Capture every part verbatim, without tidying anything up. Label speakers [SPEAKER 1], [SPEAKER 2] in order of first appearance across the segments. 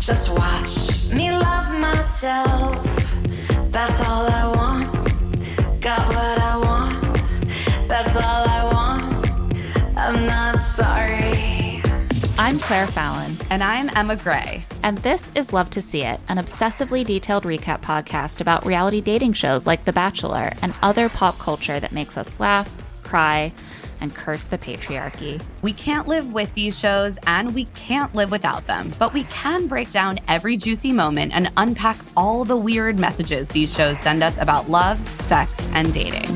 [SPEAKER 1] Just watch me love myself. That's all I want. Got what I want. That's all I want. I'm not sorry.
[SPEAKER 2] I'm Claire Fallon.
[SPEAKER 3] And I'm Emma Gray.
[SPEAKER 2] And this is Love to See It, an obsessively detailed recap podcast about reality dating shows like The Bachelor and other pop culture that makes us laugh, cry, and curse the patriarchy.
[SPEAKER 3] We can't live with these shows and we can't live without them, but we can break down every juicy moment and unpack all the weird messages these shows send us about love, sex, and dating.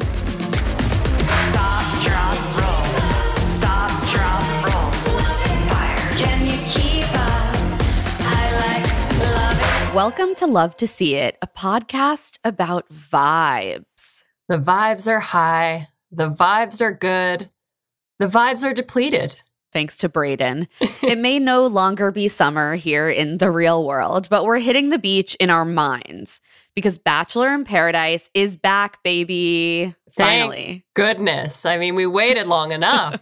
[SPEAKER 1] Stop, drop, roll. Stop, drop, roll. Fire. Can you keep up? I like love it.
[SPEAKER 3] Welcome to Love to See It, a podcast about vibes.
[SPEAKER 4] The vibes are high. The vibes are good. The vibes are depleted.
[SPEAKER 3] Thanks to Brayden. It may no longer be summer here in the real world, but we're hitting the beach in our minds because Bachelor in Paradise is back, baby. Finally.
[SPEAKER 4] Thank goodness. I mean, we waited long enough.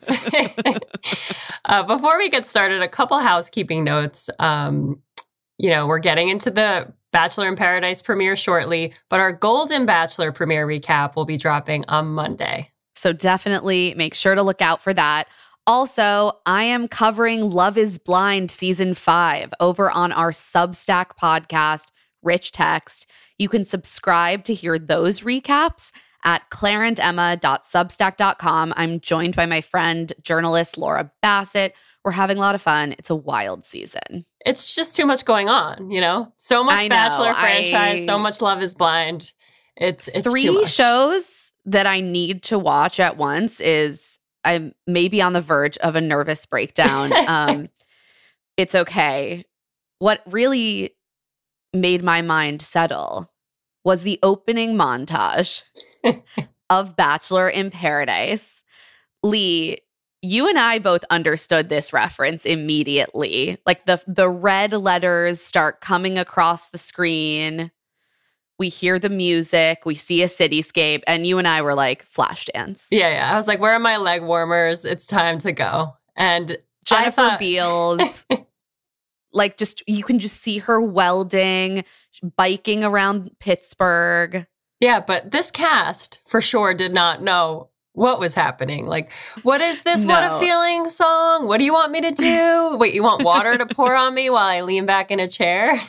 [SPEAKER 4] uh, before we get started, a couple housekeeping notes. Um, you know, we're getting into the Bachelor in Paradise premiere shortly, but our Golden Bachelor premiere recap will be dropping on Monday.
[SPEAKER 3] So definitely make sure to look out for that. Also, I am covering Love is Blind Season five over on our Substack podcast, Rich Text. You can subscribe to hear those recaps at claire and emma dot substack dot com. I'm joined by my friend, journalist Laura Bassett. We're having a lot of fun. It's a wild season.
[SPEAKER 4] It's just too much going on, you know? So much
[SPEAKER 3] I know,
[SPEAKER 4] Bachelor franchise,
[SPEAKER 3] I...
[SPEAKER 4] so much Love is Blind. It's, it's
[SPEAKER 3] Three
[SPEAKER 4] too much.
[SPEAKER 3] shows that I need to watch at once is I'm maybe on the verge of a nervous breakdown. Um, it's okay. What really made my mind settle was the opening montage of Bachelor in Paradise. Lee, you and I both understood this reference immediately. Like the the red letters start coming across the screen. We hear the music, we see a cityscape, and you and I were like, Flashdance.
[SPEAKER 4] Yeah, yeah. I was like, where are my leg warmers? It's time to go. And
[SPEAKER 3] Jennifer
[SPEAKER 4] I thought-
[SPEAKER 3] Beals, like just, you can just see her welding, biking around Pittsburgh.
[SPEAKER 4] Yeah, but this cast for sure did not know what was happening. Like, what is this
[SPEAKER 3] No.
[SPEAKER 4] What a Feeling song? What do you want me to do? Wait, you want water to pour on me while I lean back in a chair?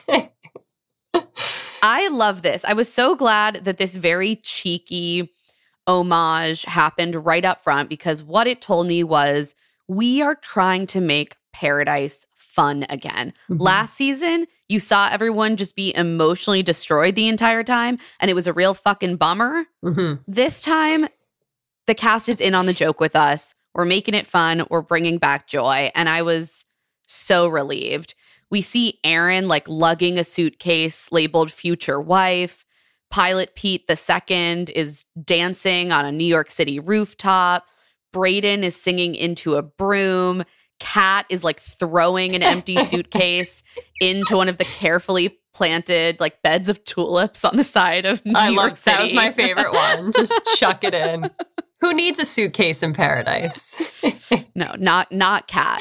[SPEAKER 3] I love this. I was so glad that this very cheeky homage happened right up front because what it told me was we are trying to make Paradise fun again. Mm-hmm. Last season, you saw everyone just be emotionally destroyed the entire time, and it was a real fucking bummer.
[SPEAKER 4] Mm-hmm.
[SPEAKER 3] This time, the cast is in on the joke with us. We're making it fun. We're bringing back joy, and I was so relieved. We see Aaron like lugging a suitcase labeled future wife. Pilot Pete the Second is dancing on a New York City rooftop. Brayden is singing into a broom. Kat is like throwing an empty suitcase into one of the carefully planted like beds of tulips on the side of New
[SPEAKER 4] I
[SPEAKER 3] York
[SPEAKER 4] loved
[SPEAKER 3] City.
[SPEAKER 4] that was my favorite one. Just chuck it in. Who needs a suitcase in Paradise?
[SPEAKER 3] No, not not Kat.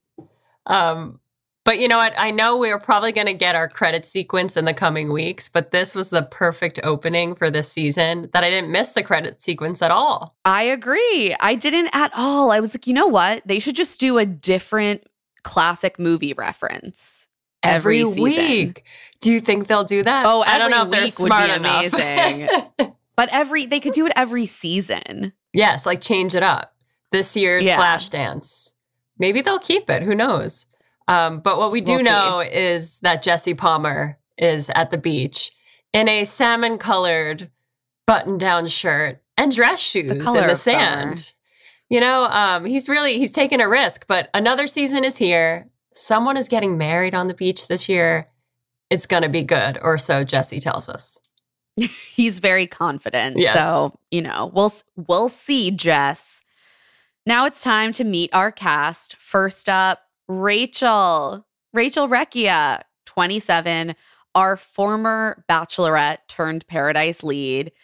[SPEAKER 4] Um, but you know what? I know we're probably going to get our credit sequence in the coming weeks, but this was the perfect opening for this season that I didn't miss the credit sequence at all.
[SPEAKER 3] I agree. I didn't at all. I was like, you know what? They should just do a different classic movie reference every,
[SPEAKER 4] every
[SPEAKER 3] season.
[SPEAKER 4] week. Do you think they'll do that?
[SPEAKER 3] Oh,
[SPEAKER 4] I don't know if they're
[SPEAKER 3] week would
[SPEAKER 4] smart
[SPEAKER 3] be
[SPEAKER 4] enough.
[SPEAKER 3] amazing. But every they could do it every season.
[SPEAKER 4] Yes, like change it up. This year's
[SPEAKER 3] Yeah.
[SPEAKER 4] Flashdance. Maybe they'll keep it. Who knows? Um, but what we do
[SPEAKER 3] We'll
[SPEAKER 4] know is that Jesse Palmer is at the beach in a salmon-colored button-down shirt and dress shoes in
[SPEAKER 3] color
[SPEAKER 4] the
[SPEAKER 3] of summer.
[SPEAKER 4] sand. You know, um, he's really, he's taking a risk, but another season is here. Someone is getting married on the beach this year. It's going to be good, or so Jesse tells us.
[SPEAKER 3] He's very confident.
[SPEAKER 4] Yes.
[SPEAKER 3] So, you know, we'll we'll see, Jess. Now it's time to meet our cast. First up, Rachel. Rachel Recchia, twenty-seven, our former Bachelorette turned Paradise lead.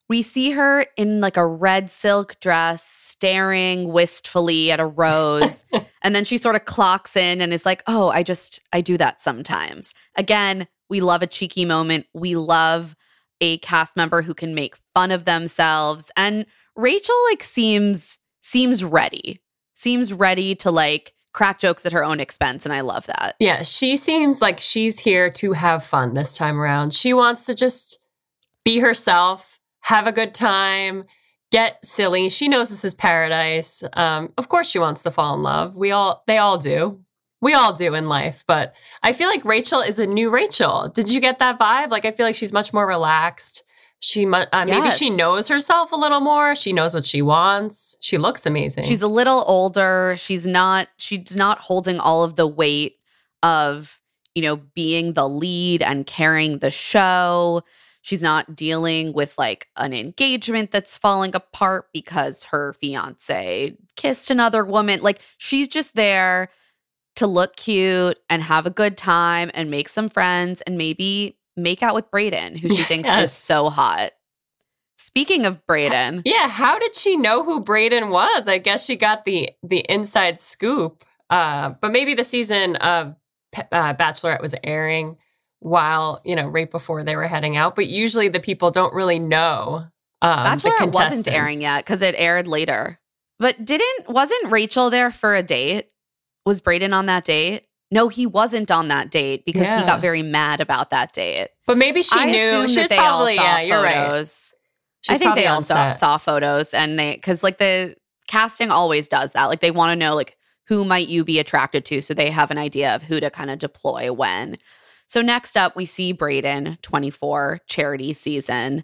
[SPEAKER 3] We see her in like a red silk dress, staring wistfully at a rose. And then she sort of clocks in and is like, oh, I just, I do that sometimes. Again, we love a cheeky moment. We love a cast member who can make fun of themselves. And Rachel like seems, seems ready, seems ready to like crack jokes at her own expense. And I love that.
[SPEAKER 4] Yeah, she seems like she's here to have fun this time around. She wants to just be herself, have a good time, get silly. She knows this is paradise. Um, of course she wants to fall in love. We all, they all do. We all do in life. But I feel like Rachel is a new Rachel. Did you get that vibe? Like, I feel like she's much more relaxed. She mu- uh, maybe
[SPEAKER 3] Yes.
[SPEAKER 4] she knows herself a little more. She knows what she wants. She looks amazing.
[SPEAKER 3] She's a little older. She's not, she's not holding all of the weight of, you know, being the lead and carrying the show. She's not dealing with like an engagement that's falling apart because her fiance kissed another woman. Like, she's just there to look cute and have a good time and make some friends and maybe make out with Brayden, who she thinks
[SPEAKER 4] Yes.
[SPEAKER 3] is so hot. Speaking of Brayden,
[SPEAKER 4] Yeah, how did she know who Brayden was? I guess she got the the inside scoop. Uh, but maybe the season of uh, Bachelorette was airing while, you know, right before they were heading out. But usually the people don't really know. Um, the
[SPEAKER 3] Bachelorette wasn't
[SPEAKER 4] contestants.
[SPEAKER 3] airing yet because it aired later. But didn't wasn't Rachel there for a date? Was Brayden on that date? No, he wasn't on that date because
[SPEAKER 4] Yeah.
[SPEAKER 3] he got very mad about that date.
[SPEAKER 4] But maybe she
[SPEAKER 3] I
[SPEAKER 4] knew.
[SPEAKER 3] assume
[SPEAKER 4] She
[SPEAKER 3] that
[SPEAKER 4] was
[SPEAKER 3] they
[SPEAKER 4] probably,
[SPEAKER 3] all saw
[SPEAKER 4] yeah, you're right.
[SPEAKER 3] photos.
[SPEAKER 4] She's
[SPEAKER 3] I think
[SPEAKER 4] probably
[SPEAKER 3] they all
[SPEAKER 4] on
[SPEAKER 3] saw,
[SPEAKER 4] set.
[SPEAKER 3] saw photos, and they because like the casting always does that. Like they want to know like who might you be attracted to, so they have an idea of who to kind of deploy when. So next up, we see Brayden, twenty-four, charity season,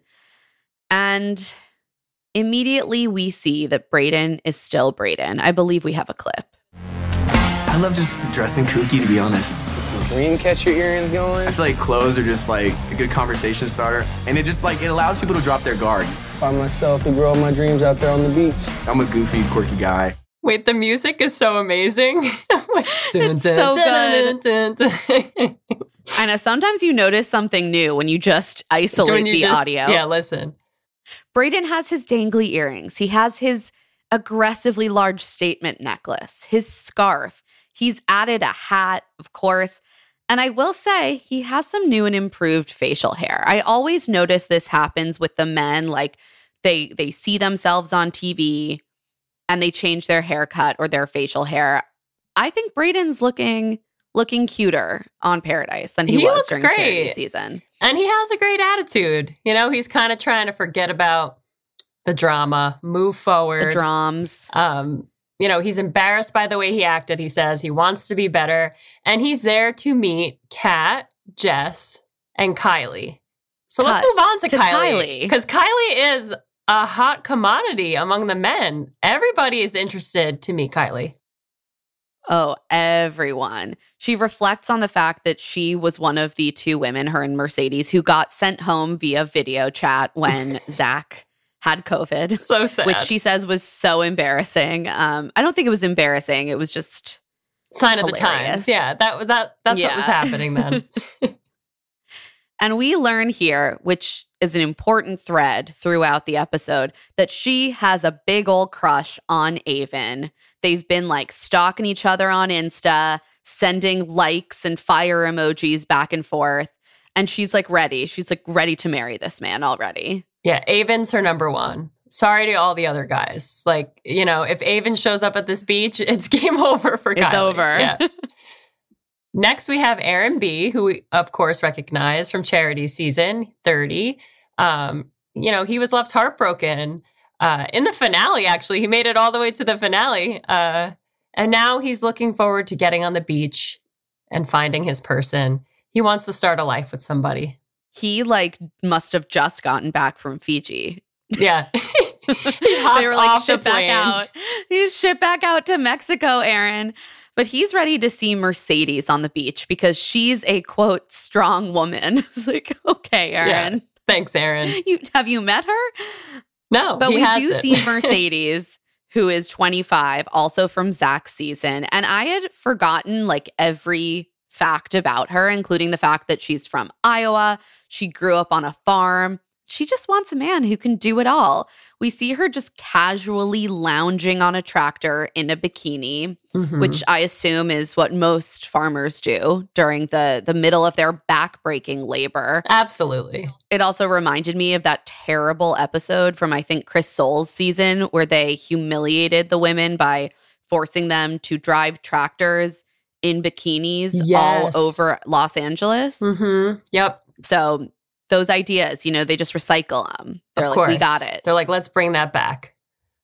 [SPEAKER 3] and immediately we see that Brayden is still Brayden. I believe we have a clip.
[SPEAKER 5] I love just dressing kooky, to be honest.
[SPEAKER 6] Some dream catcher earrings going.
[SPEAKER 5] I feel like clothes are just like a good conversation starter, and it just like it allows people to drop their guard.
[SPEAKER 6] Find myself to grow my dreams out there on the beach.
[SPEAKER 5] I'm a goofy, quirky guy.
[SPEAKER 4] Wait, the music is so amazing.
[SPEAKER 3] It's so
[SPEAKER 4] good.
[SPEAKER 3] I know sometimes you notice something new when you just isolate
[SPEAKER 4] When you
[SPEAKER 3] the
[SPEAKER 4] just-
[SPEAKER 3] audio.
[SPEAKER 4] Yeah, listen.
[SPEAKER 3] Brayden has his dangly earrings. He has his aggressively large statement necklace, his scarf. He's added a hat, of course. And I will say he has some new and improved facial hair. I always notice this happens with the men. Like they they see themselves on T V and they change their haircut or their facial hair. I think Brayden's looking looking cuter on Paradise than he,
[SPEAKER 4] He
[SPEAKER 3] was
[SPEAKER 4] looks
[SPEAKER 3] during
[SPEAKER 4] great.
[SPEAKER 3] charity season.
[SPEAKER 4] And he has a great attitude. You know, he's kind of trying to forget about the drama, move forward.
[SPEAKER 3] The drums.
[SPEAKER 4] Um, you know, he's embarrassed by the way he acted. He says he wants to be better. And he's there to meet Kat, Jess, and Kylie. So let's
[SPEAKER 3] Cut
[SPEAKER 4] move on to,
[SPEAKER 3] to
[SPEAKER 4] Kylie.
[SPEAKER 3] Kylie.
[SPEAKER 4] Because Kylie is a hot commodity among the men. Everybody is interested to meet Kylie.
[SPEAKER 3] Oh, everyone. She reflects on the fact that she was one of the two women, her and Mercedes, who got sent home via video chat when Zach had COVID,
[SPEAKER 4] So sad.
[SPEAKER 3] which she says was so embarrassing. Um, I don't think it was embarrassing. It was just
[SPEAKER 4] Sign of the
[SPEAKER 3] hilarious.
[SPEAKER 4] times. Yeah, that that that's what was
[SPEAKER 3] Yeah.
[SPEAKER 4] happening then.
[SPEAKER 3] And we learn here, which is an important thread throughout the episode, that she has a big old crush on Avon. They've been like stalking each other on Insta, sending likes and fire emojis back and forth. And she's like ready. She's like ready to marry this man already.
[SPEAKER 4] Yeah, Avon's her number one. Sorry to all the other guys. Like, you know, if Avon shows up at this beach, it's game over for Kylie.
[SPEAKER 3] It's over.
[SPEAKER 4] Yeah. Next, we have Aaron B., who we, of course, recognize from Charity season thirty. Um, you know, he was left heartbroken uh, in the finale, actually. He made it all the way to the finale. Uh, and now he's looking forward to getting on the beach and finding his person. He wants to start a life with somebody.
[SPEAKER 3] He like must have just gotten back from Fiji.
[SPEAKER 4] Yeah. He hops
[SPEAKER 3] They were like,
[SPEAKER 4] off the
[SPEAKER 3] ship back
[SPEAKER 4] plane.
[SPEAKER 3] out. He's shipped back out to Mexico, Aaron. But he's ready to see Mercedes on the beach because she's a, quote, strong woman. It's like, okay, Aaron.
[SPEAKER 4] Yeah. Thanks, Aaron.
[SPEAKER 3] You, have you met her?
[SPEAKER 4] No,
[SPEAKER 3] But
[SPEAKER 4] he
[SPEAKER 3] we do
[SPEAKER 4] hasn't.
[SPEAKER 3] see Mercedes, who is twenty-five, also from Zach's season. And I had forgotten like every fact about her, including the fact that she's from Iowa. She grew up on a farm. she just wants a man who can do it all. We see her just casually lounging on a tractor in a bikini,
[SPEAKER 4] Mhm.
[SPEAKER 3] which I assume is what most farmers do during the, the middle of their back-breaking labor.
[SPEAKER 4] Absolutely.
[SPEAKER 3] It also reminded me of that terrible episode from, I think, Chris Soules' season where they humiliated the women by forcing them to drive tractors in bikinis
[SPEAKER 4] Yes.
[SPEAKER 3] all over Los Angeles.
[SPEAKER 4] Mm-hmm. Yep.
[SPEAKER 3] So those ideas, you know, they just recycle them. They're
[SPEAKER 4] Of
[SPEAKER 3] like,
[SPEAKER 4] course.
[SPEAKER 3] we got it.
[SPEAKER 4] They're like, let's bring that back.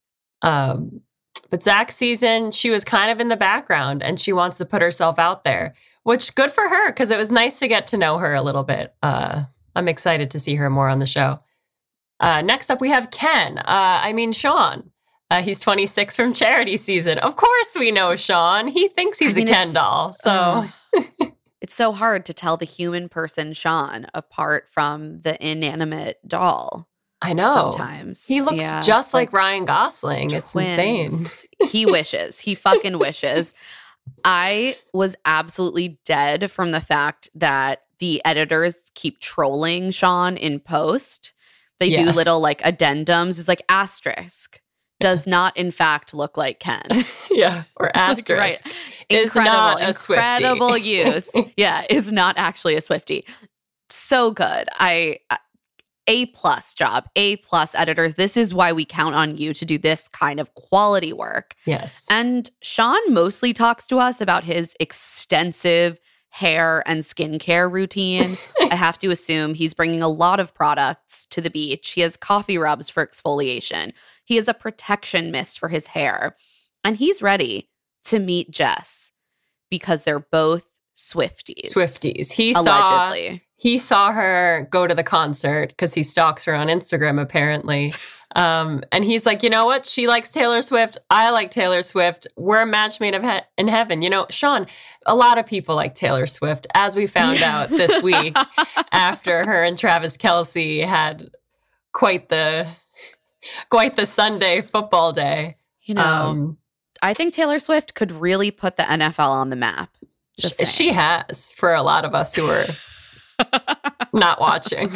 [SPEAKER 4] Um, but Zach's season, she was kind of in the background and she wants to put herself out there, which good for her because it was nice to get to know her a little bit. Uh, I'm excited to see her more on the show. Uh, next up, we have Ken. Uh, I mean, Sean. Uh, he's twenty-six from Charity season. Of course we know Sean. He thinks he's
[SPEAKER 3] I mean,
[SPEAKER 4] a Ken
[SPEAKER 3] it's-
[SPEAKER 4] doll. So
[SPEAKER 3] uh, it's so hard to tell the human person Sean apart from the inanimate doll.
[SPEAKER 4] I know.
[SPEAKER 3] Sometimes
[SPEAKER 4] He looks
[SPEAKER 3] Yeah,
[SPEAKER 4] just like, Ryan Gosling. It's insane.
[SPEAKER 3] twins. He wishes. He fucking wishes. I was absolutely dead from the fact that the editors keep trolling Sean in post. They do
[SPEAKER 4] Yeah.
[SPEAKER 3] little like addendums. It's like asterisk. Does not in fact look like Ken.
[SPEAKER 4] Yeah. Or asterisk.
[SPEAKER 3] Right.
[SPEAKER 4] Is
[SPEAKER 3] Incredible,
[SPEAKER 4] not a Swiftie.
[SPEAKER 3] incredible use. Yeah, is not actually a Swiftie. So good. I A plus job, A plus editors. This is why we count on you to do this kind of quality work.
[SPEAKER 4] Yes.
[SPEAKER 3] And Sean mostly talks to us about his extensive hair and skincare routine. I have to assume he's bringing a lot of products to the beach. He has coffee rubs for exfoliation. He has a protection mist for his hair. And he's ready to meet Jess because they're both Swifties.
[SPEAKER 4] Swifties. He saw
[SPEAKER 3] Allegedly.
[SPEAKER 4] he saw her go to the concert because he stalks her on Instagram apparently. Um, and he's like, you know what? She likes Taylor Swift. I like Taylor Swift. We're a match made of he- in heaven. You know, Sean, a lot of people like Taylor Swift, as we found out this week after her and Travis Kelce had quite the quite the Sunday football day.
[SPEAKER 3] You know,
[SPEAKER 4] Um,
[SPEAKER 3] I think Taylor Swift could really put the N F L on the map. Just
[SPEAKER 4] she,
[SPEAKER 3] saying.
[SPEAKER 4] she has for a lot of us who are not watching.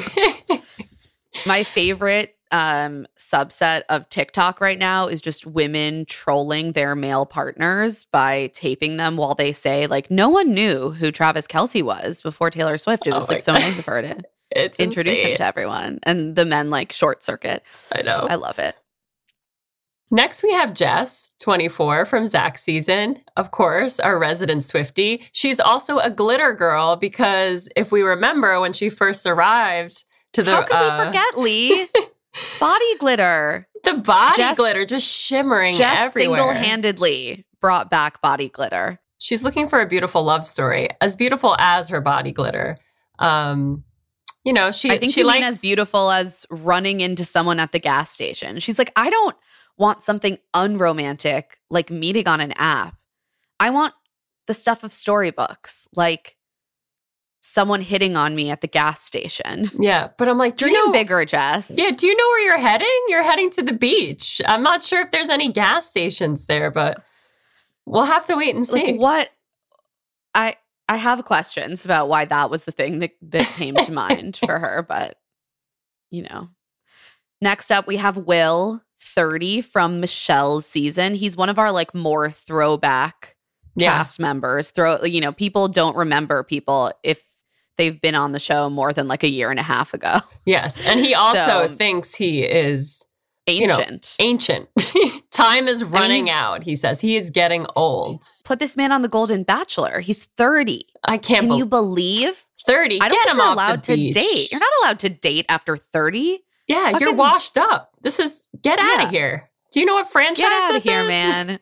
[SPEAKER 3] My favorite um, subset of TikTok right now is just women trolling their male partners by taping them while they say, like, no one knew who Travis Kelce was before Taylor Swift. It
[SPEAKER 4] Oh
[SPEAKER 3] was
[SPEAKER 4] my
[SPEAKER 3] like so
[SPEAKER 4] God.
[SPEAKER 3] nice of her to
[SPEAKER 4] It's
[SPEAKER 3] introduce
[SPEAKER 4] insane.
[SPEAKER 3] him to everyone. And the men like short circuit.
[SPEAKER 4] I know.
[SPEAKER 3] I love it.
[SPEAKER 4] Next, we have Jess, twenty-four, from Zach's season. Of course, our resident Swiftie. She's also a glitter girl because if we remember when she first arrived to the
[SPEAKER 3] How could
[SPEAKER 4] uh,
[SPEAKER 3] we forget, Lee? Body glitter.
[SPEAKER 4] the body
[SPEAKER 3] Jess-
[SPEAKER 4] glitter just shimmering
[SPEAKER 3] Jess
[SPEAKER 4] everywhere.
[SPEAKER 3] single-handedly brought back body glitter.
[SPEAKER 4] She's looking for a beautiful love story, as beautiful as her body glitter. Um, you know, she
[SPEAKER 3] I think
[SPEAKER 4] she
[SPEAKER 3] you
[SPEAKER 4] likes
[SPEAKER 3] mean as beautiful as running into someone at the gas station. She's like, I don't want something unromantic like meeting on an app. I want the stuff of storybooks, like someone hitting on me at the gas station.
[SPEAKER 4] Yeah, but I'm like, do
[SPEAKER 3] Dream
[SPEAKER 4] you know
[SPEAKER 3] bigger, Jess.
[SPEAKER 4] Yeah, do you know where you're heading? You're heading to the beach. I'm not sure if there's any gas stations there, but we'll have to wait and see.
[SPEAKER 3] Like what? I I have questions about why that was the thing that, that came to mind for her, but you know. Next up, we have Will, thirty, from Michelle's season. He's one of our like more throwback
[SPEAKER 4] Yeah.
[SPEAKER 3] cast members. Throw you know, people don't remember people if they've been on the show more than like a year and a half ago.
[SPEAKER 4] Yes, and he also
[SPEAKER 3] So-
[SPEAKER 4] thinks he is You know,
[SPEAKER 3] Ancient.
[SPEAKER 4] ancient. Time is running
[SPEAKER 3] he's-
[SPEAKER 4] out, he says. He is getting old.
[SPEAKER 3] Put this man on the Golden Bachelor. He's thirty.
[SPEAKER 4] I can't
[SPEAKER 3] Can
[SPEAKER 4] believe
[SPEAKER 3] you believe?
[SPEAKER 4] thirty.
[SPEAKER 3] I don't
[SPEAKER 4] Get
[SPEAKER 3] think
[SPEAKER 4] him
[SPEAKER 3] you're
[SPEAKER 4] off
[SPEAKER 3] allowed
[SPEAKER 4] the
[SPEAKER 3] to
[SPEAKER 4] beach.
[SPEAKER 3] date. You're not allowed to date after thirty.
[SPEAKER 4] Yeah, you're
[SPEAKER 3] fucking-
[SPEAKER 4] washed up. This is get out
[SPEAKER 3] Yeah.
[SPEAKER 4] of here. Do you know what franchise
[SPEAKER 3] Get out of
[SPEAKER 4] this
[SPEAKER 3] here,
[SPEAKER 4] is?
[SPEAKER 3] man.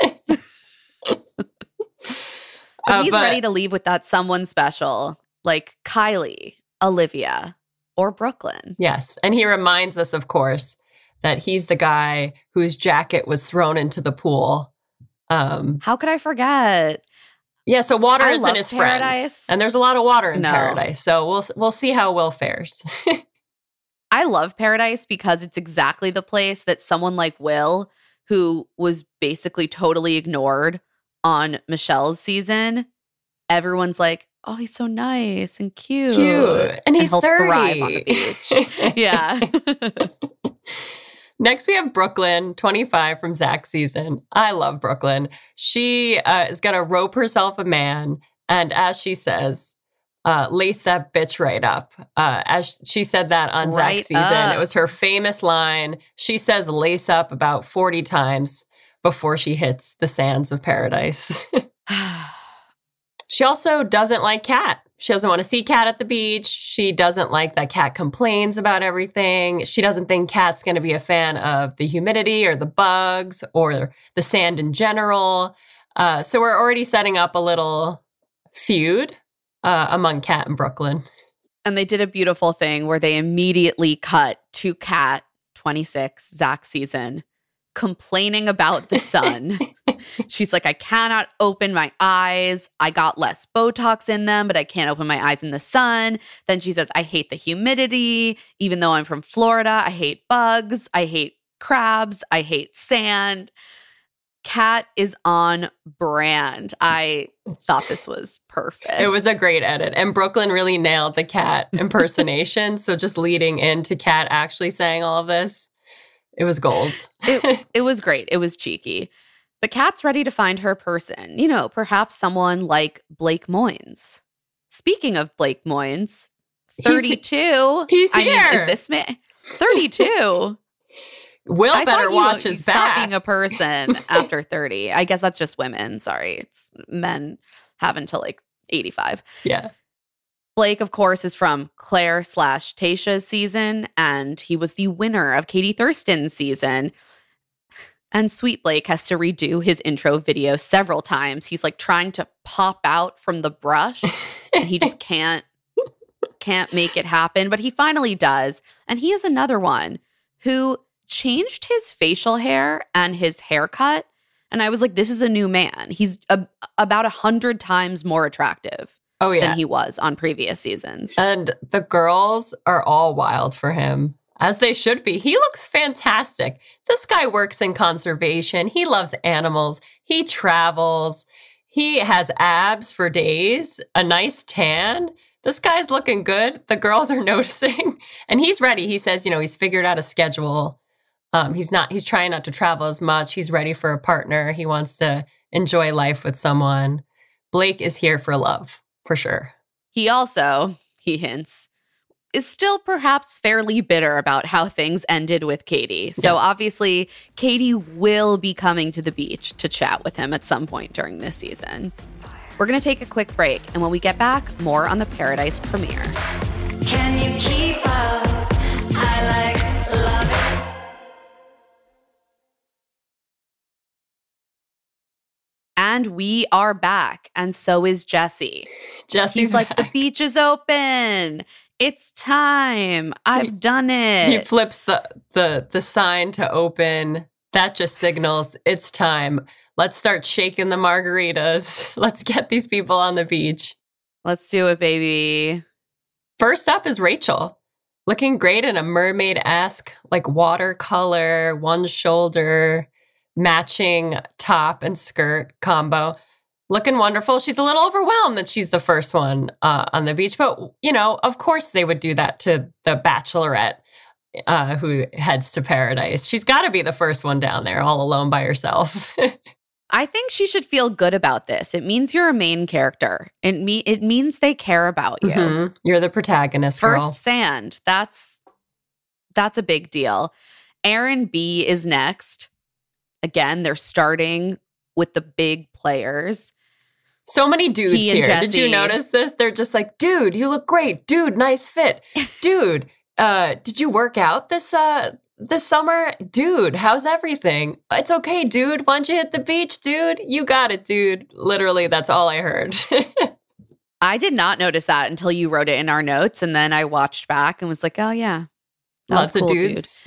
[SPEAKER 4] Uh,
[SPEAKER 3] He's
[SPEAKER 4] but-
[SPEAKER 3] ready to leave with that someone special, like Kylie, Olivia, or Brooklyn.
[SPEAKER 4] Yes. And he reminds us, of course, that he's the guy whose jacket was thrown into the pool. Um,
[SPEAKER 3] How could I forget?
[SPEAKER 4] yeah, so water
[SPEAKER 3] I
[SPEAKER 4] isn't
[SPEAKER 3] love
[SPEAKER 4] his friend.
[SPEAKER 3] Paradise.
[SPEAKER 4] And there's a lot of water in
[SPEAKER 3] No.
[SPEAKER 4] paradise. So we'll we'll see how Will fares.
[SPEAKER 3] I love Paradise because it's exactly the place that someone like Will, who was basically totally ignored on Michelle's season, everyone's like, oh, he's so nice and cute.
[SPEAKER 4] Cute. And he's
[SPEAKER 3] he'll
[SPEAKER 4] thirty.
[SPEAKER 3] thrive on the beach. Yeah.
[SPEAKER 4] Next, we have Brooklyn, twenty-five, from Zach's season. I love Brooklyn. She uh, is going to rope herself a man. And as she says, uh, lace that bitch right up. Uh, as she said that on
[SPEAKER 3] Right
[SPEAKER 4] Zach's season.
[SPEAKER 3] up.
[SPEAKER 4] It was her famous line. She says lace up about forty times before she hits the sands of paradise. She also doesn't like Kat. She doesn't want to see Kat at the beach. She doesn't like that Kat complains about everything. She doesn't think Kat's going to be a fan of the humidity or the bugs or the sand in general. Uh, so we're already setting up a little feud uh, among Kat and Brooklyn.
[SPEAKER 3] And they did a beautiful thing where they immediately cut to Kat, twenty-six, Zach season, complaining about the sun. She's like, I cannot open my eyes. I got less Botox in them, but I can't open my eyes in the sun. Then she says, I hate the humidity. Even though I'm from Florida, I hate bugs. I hate crabs. I hate sand. Kat is on brand. I thought this was perfect.
[SPEAKER 4] It was a great edit. And Brooklyn really nailed the Kat impersonation. So just leading into Kat actually saying all of this, it was gold.
[SPEAKER 3] it, it was great. It was cheeky. But Kat's ready to find her person. You know, perhaps someone like Blake Moynes. Speaking of Blake Moynes, thirty-two.
[SPEAKER 4] He's, he's
[SPEAKER 3] I
[SPEAKER 4] here.
[SPEAKER 3] mean, is this man? thirty-two.
[SPEAKER 4] Will
[SPEAKER 3] I
[SPEAKER 4] better
[SPEAKER 3] thought he
[SPEAKER 4] watch
[SPEAKER 3] was-
[SPEAKER 4] his
[SPEAKER 3] stopped
[SPEAKER 4] back.
[SPEAKER 3] being a person after thirty. I guess that's just women. Sorry. It's men have until like eighty-five.
[SPEAKER 4] Yeah.
[SPEAKER 3] Blake, of course, is from Claire slash Tayshia's season, and he was the winner of Katie Thurston's season. And Sweet Blake has to redo his intro video several times. He's like trying to pop out from the brush, and he just can't can't make it happen. But he finally does. And he is another one who changed his facial hair and his haircut. And I was like, this is a new man. He's a, about a hundred times more attractive.
[SPEAKER 4] Oh, yeah.
[SPEAKER 3] Than he was on previous seasons.
[SPEAKER 4] And the girls are all wild for him, as they should be. He looks fantastic. This guy works in conservation. He loves animals. He travels. He has abs for days, a nice tan. This guy's looking good. The girls are noticing. And he's ready. He says, you know, he's figured out a schedule. Um, he's not, he's trying not to travel as much. He's ready for a partner. He wants to enjoy life with someone. Blake is here for love. For sure.
[SPEAKER 3] He also, he hints, is still perhaps fairly bitter about how things ended with Katie. So
[SPEAKER 4] Yeah.
[SPEAKER 3] obviously, Katie will be coming to the beach to chat with him at some point during this season. We're going to take a quick break, and when we get back, more on the Paradise premiere.
[SPEAKER 1] Can you keep up? I like love it.
[SPEAKER 3] And we are back, and so is Jesse.
[SPEAKER 4] Jesse's
[SPEAKER 3] He's like, the
[SPEAKER 4] back.
[SPEAKER 3] beach is open. It's time. I've done it.
[SPEAKER 4] He flips the, the the sign to open. That just signals it's time. Let's start shaking the margaritas. Let's get these people on the beach.
[SPEAKER 3] Let's do it, baby.
[SPEAKER 4] First up is Rachel. Looking great in a mermaid-esque, like watercolor, one shoulder, matching top and skirt combo. Looking wonderful. She's a little overwhelmed that she's the first one uh, on the beach. But, you know, of course they would do that to the bachelorette uh, who heads to paradise. She's got to be the first one down there all alone by herself.
[SPEAKER 3] I think she should feel good about this. It means you're a main character. It, me- it means they care about you.
[SPEAKER 4] Mhm. You're the protagonist,
[SPEAKER 3] First
[SPEAKER 4] girl.
[SPEAKER 3] sand. That's that's a big deal. Aaron B is next. Again, they're starting with the big players.
[SPEAKER 4] So many dudes
[SPEAKER 3] He and
[SPEAKER 4] here. Did you
[SPEAKER 3] Jesse.
[SPEAKER 4] notice this? They're just like, dude, you look great. Dude, nice fit. Dude, uh, did you work out this uh this summer? Dude, how's everything? It's okay, dude. Why don't you hit the beach, dude? You got it, dude. Literally, that's all I heard.
[SPEAKER 3] I did not notice that until you wrote it in our notes, and then I watched back and was like, oh yeah. That was
[SPEAKER 4] Lots
[SPEAKER 3] cool,
[SPEAKER 4] of
[SPEAKER 3] dude.
[SPEAKER 4] dudes.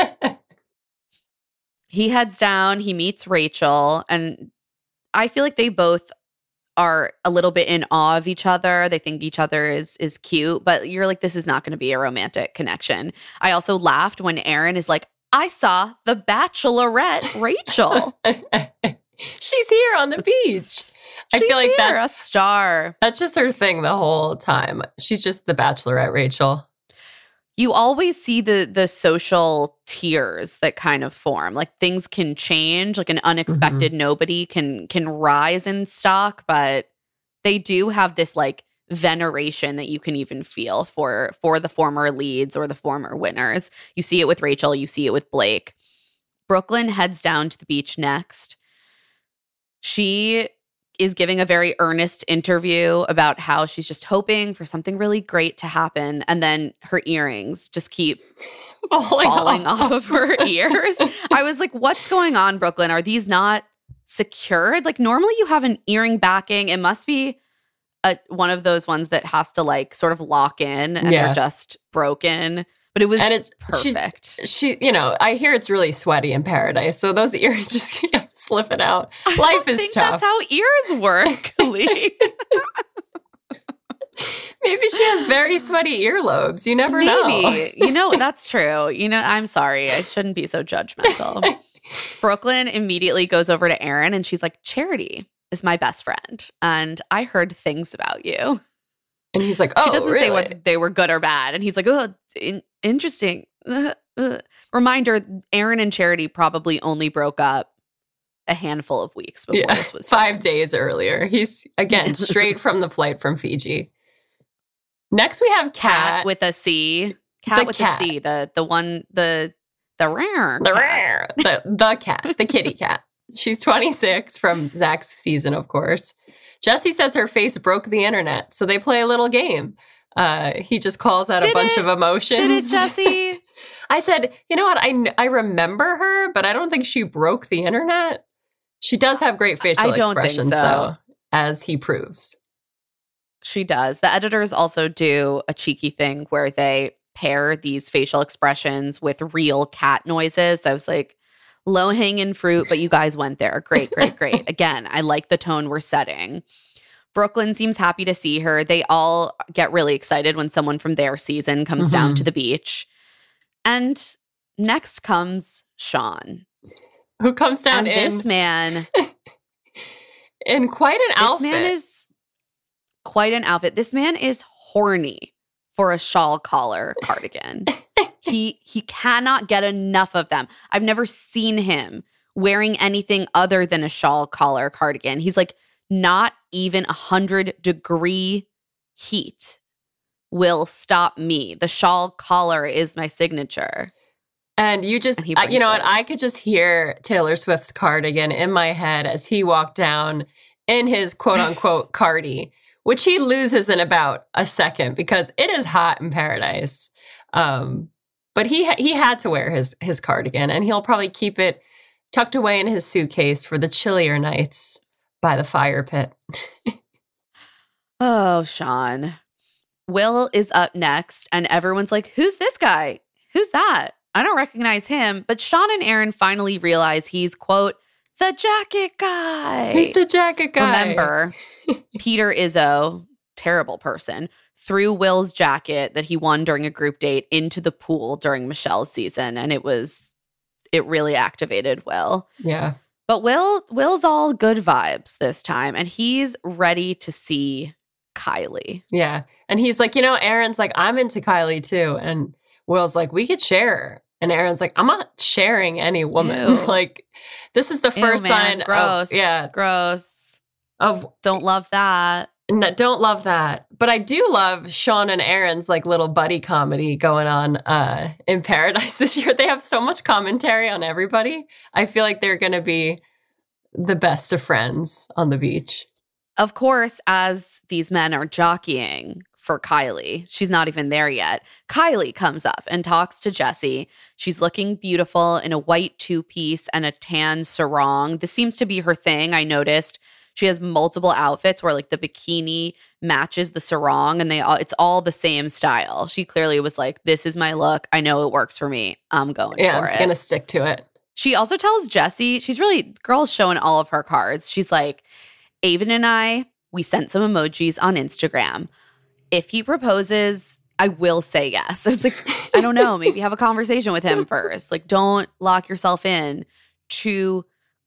[SPEAKER 3] He heads down, he meets Rachel, and I feel like they both are a little bit in awe of each other. They think each other is is cute, but you're like, this is not going to be a romantic connection. I also laughed when Aaron is like, I saw the Bachelorette Rachel.
[SPEAKER 4] She's here on the beach. I
[SPEAKER 3] She's
[SPEAKER 4] feel like
[SPEAKER 3] here,
[SPEAKER 4] that's
[SPEAKER 3] a star.
[SPEAKER 4] That's just her thing the whole time. She's just the Bachelorette, Rachel.
[SPEAKER 3] You always see the the social tiers that kind of form. Like things can change, like an unexpected
[SPEAKER 4] Mm-hmm.
[SPEAKER 3] nobody can can rise in stock, but they do have this like veneration that you can even feel for for the former leads or the former winners. You see it with Rachel, you see it with Blake. Brooklyn heads down to the beach next. She is giving a very earnest interview about how she's just hoping for something really great to happen. And then her earrings just keep
[SPEAKER 4] Falling,
[SPEAKER 3] falling
[SPEAKER 4] off.
[SPEAKER 3] off of her ears. I was like, what's going on, Brooklyn? Are these not secured? Like normally you have an earring backing. It must be a, one of those ones that has to like sort of lock in and
[SPEAKER 4] Yeah.
[SPEAKER 3] they're just broken. But it was
[SPEAKER 4] And it's
[SPEAKER 3] perfect.
[SPEAKER 4] She, she, you know, I hear it's really sweaty in paradise, so those ears just keep slipping out.
[SPEAKER 3] I
[SPEAKER 4] Life
[SPEAKER 3] don't
[SPEAKER 4] is
[SPEAKER 3] think
[SPEAKER 4] tough.
[SPEAKER 3] that's how ears work, Lee.
[SPEAKER 4] Maybe she has very sweaty earlobes. You never know.
[SPEAKER 3] Maybe. You know, that's true. You know, I'm sorry. I shouldn't be so judgmental. Brooklyn immediately goes over to Aaron and she's like, Charity is my best friend. And I heard things about you.
[SPEAKER 4] And he's like, oh,
[SPEAKER 3] She doesn't
[SPEAKER 4] really?
[SPEAKER 3] say whether they were good or bad. And he's like, oh, in- interesting. Uh, uh. Reminder, Aaron and Charity probably only broke up a handful of weeks before
[SPEAKER 4] Yeah,
[SPEAKER 3] this was
[SPEAKER 4] five
[SPEAKER 3] filmed.
[SPEAKER 4] days earlier. He's, again, straight from the flight from Fiji. Next, we have
[SPEAKER 3] Cat
[SPEAKER 4] Kat.
[SPEAKER 3] with a C. Cat
[SPEAKER 4] The
[SPEAKER 3] with
[SPEAKER 4] cat.
[SPEAKER 3] a C. The the one the the rare.
[SPEAKER 4] The
[SPEAKER 3] cat.
[SPEAKER 4] rare, the, the cat, the kitty cat. She's twenty-six from Zach's season, of course. Jesse says her face broke the internet, so they play a little game. Uh, he just calls out
[SPEAKER 3] Did
[SPEAKER 4] a bunch
[SPEAKER 3] it?
[SPEAKER 4] of emotions.
[SPEAKER 3] Did it, Jesse?
[SPEAKER 4] I said, you know what? I, kn- I remember her, but I don't think she broke the internet. She does have great facial
[SPEAKER 3] I don't think
[SPEAKER 4] expressions,
[SPEAKER 3] so.
[SPEAKER 4] though, as he proves.
[SPEAKER 3] She does. The editors also do a cheeky thing where they pair these facial expressions with real cat noises. I was like, low hanging fruit, but you guys went there. Great, great, great. Again, I like the tone we're setting. Brooklyn seems happy to see her. They all get really excited when someone from their season comes down
[SPEAKER 4] Mhm.
[SPEAKER 3] to the beach. And next comes Sean.
[SPEAKER 4] Who comes down
[SPEAKER 3] And
[SPEAKER 4] in,
[SPEAKER 3] this man,
[SPEAKER 4] in quite an
[SPEAKER 3] this
[SPEAKER 4] outfit.
[SPEAKER 3] man is quite an outfit. This man is horny for a shawl collar cardigan. he he cannot get enough of them. I've never seen him wearing anything other than a shawl collar cardigan. He's like, not even a hundred degree heat will stop me. The shawl collar is my signature.
[SPEAKER 4] And you just,
[SPEAKER 3] And he
[SPEAKER 4] I- you
[SPEAKER 3] brings
[SPEAKER 4] know what?
[SPEAKER 3] it.
[SPEAKER 4] I could just hear Taylor Swift's cardigan in my head as he walked down in his quote unquote cardi, which he loses in about a second because it is hot in paradise. Um, but he he had to wear his his cardigan, and he'll probably keep it tucked away in his suitcase for the chillier nights by the fire pit.
[SPEAKER 3] Oh, Sean. Will is up next, and everyone's like, who's this guy? Who's that? I don't recognize him. But Sean and Aaron finally realize he's, quote, the jacket guy.
[SPEAKER 4] He's the jacket guy.
[SPEAKER 3] Remember, Peter Izzo, terrible person, threw Will's jacket that he won during a group date into the pool during Michelle's season. And it was, it really activated Will.
[SPEAKER 4] Yeah.
[SPEAKER 3] But Will, Will's all good vibes this time. And he's ready to see Kylie.
[SPEAKER 4] Yeah. And he's like, you know, Aaron's like, I'm into Kylie too. And Will's like, we could share. And Aaron's like, I'm not sharing any woman.
[SPEAKER 3] Ew.
[SPEAKER 4] Like, this is the
[SPEAKER 3] Ew,
[SPEAKER 4] first
[SPEAKER 3] man,
[SPEAKER 4] sign
[SPEAKER 3] gross.
[SPEAKER 4] of, yeah,
[SPEAKER 3] Gross.
[SPEAKER 4] of,
[SPEAKER 3] Don't love that.
[SPEAKER 4] no, don't love that. But I do love Sean and Aaron's like little buddy comedy going on uh, in Paradise this year. They have so much commentary on everybody. I feel like they're going to be the best of friends on the beach.
[SPEAKER 3] Of course, as these men are jockeying for Kylie, she's not even there yet. Kylie comes up and talks to Jesse. She's looking beautiful in a white two-piece and a tan sarong. This seems to be her thing. I noticed she has multiple outfits where like the bikini matches the sarong and they all it's all the same style. She clearly was like, this is my look. I know it works for me. I'm going
[SPEAKER 4] Yeah,
[SPEAKER 3] for
[SPEAKER 4] I'm just
[SPEAKER 3] it.
[SPEAKER 4] going to stick to it.
[SPEAKER 3] She also tells Jesse, she's really, girl's showing all of her cards. She's like, Avon and I, we sent some emojis on Instagram. If he proposes, I will say yes. I was like, I don't know, maybe have a conversation with him first. Like, don't lock yourself in too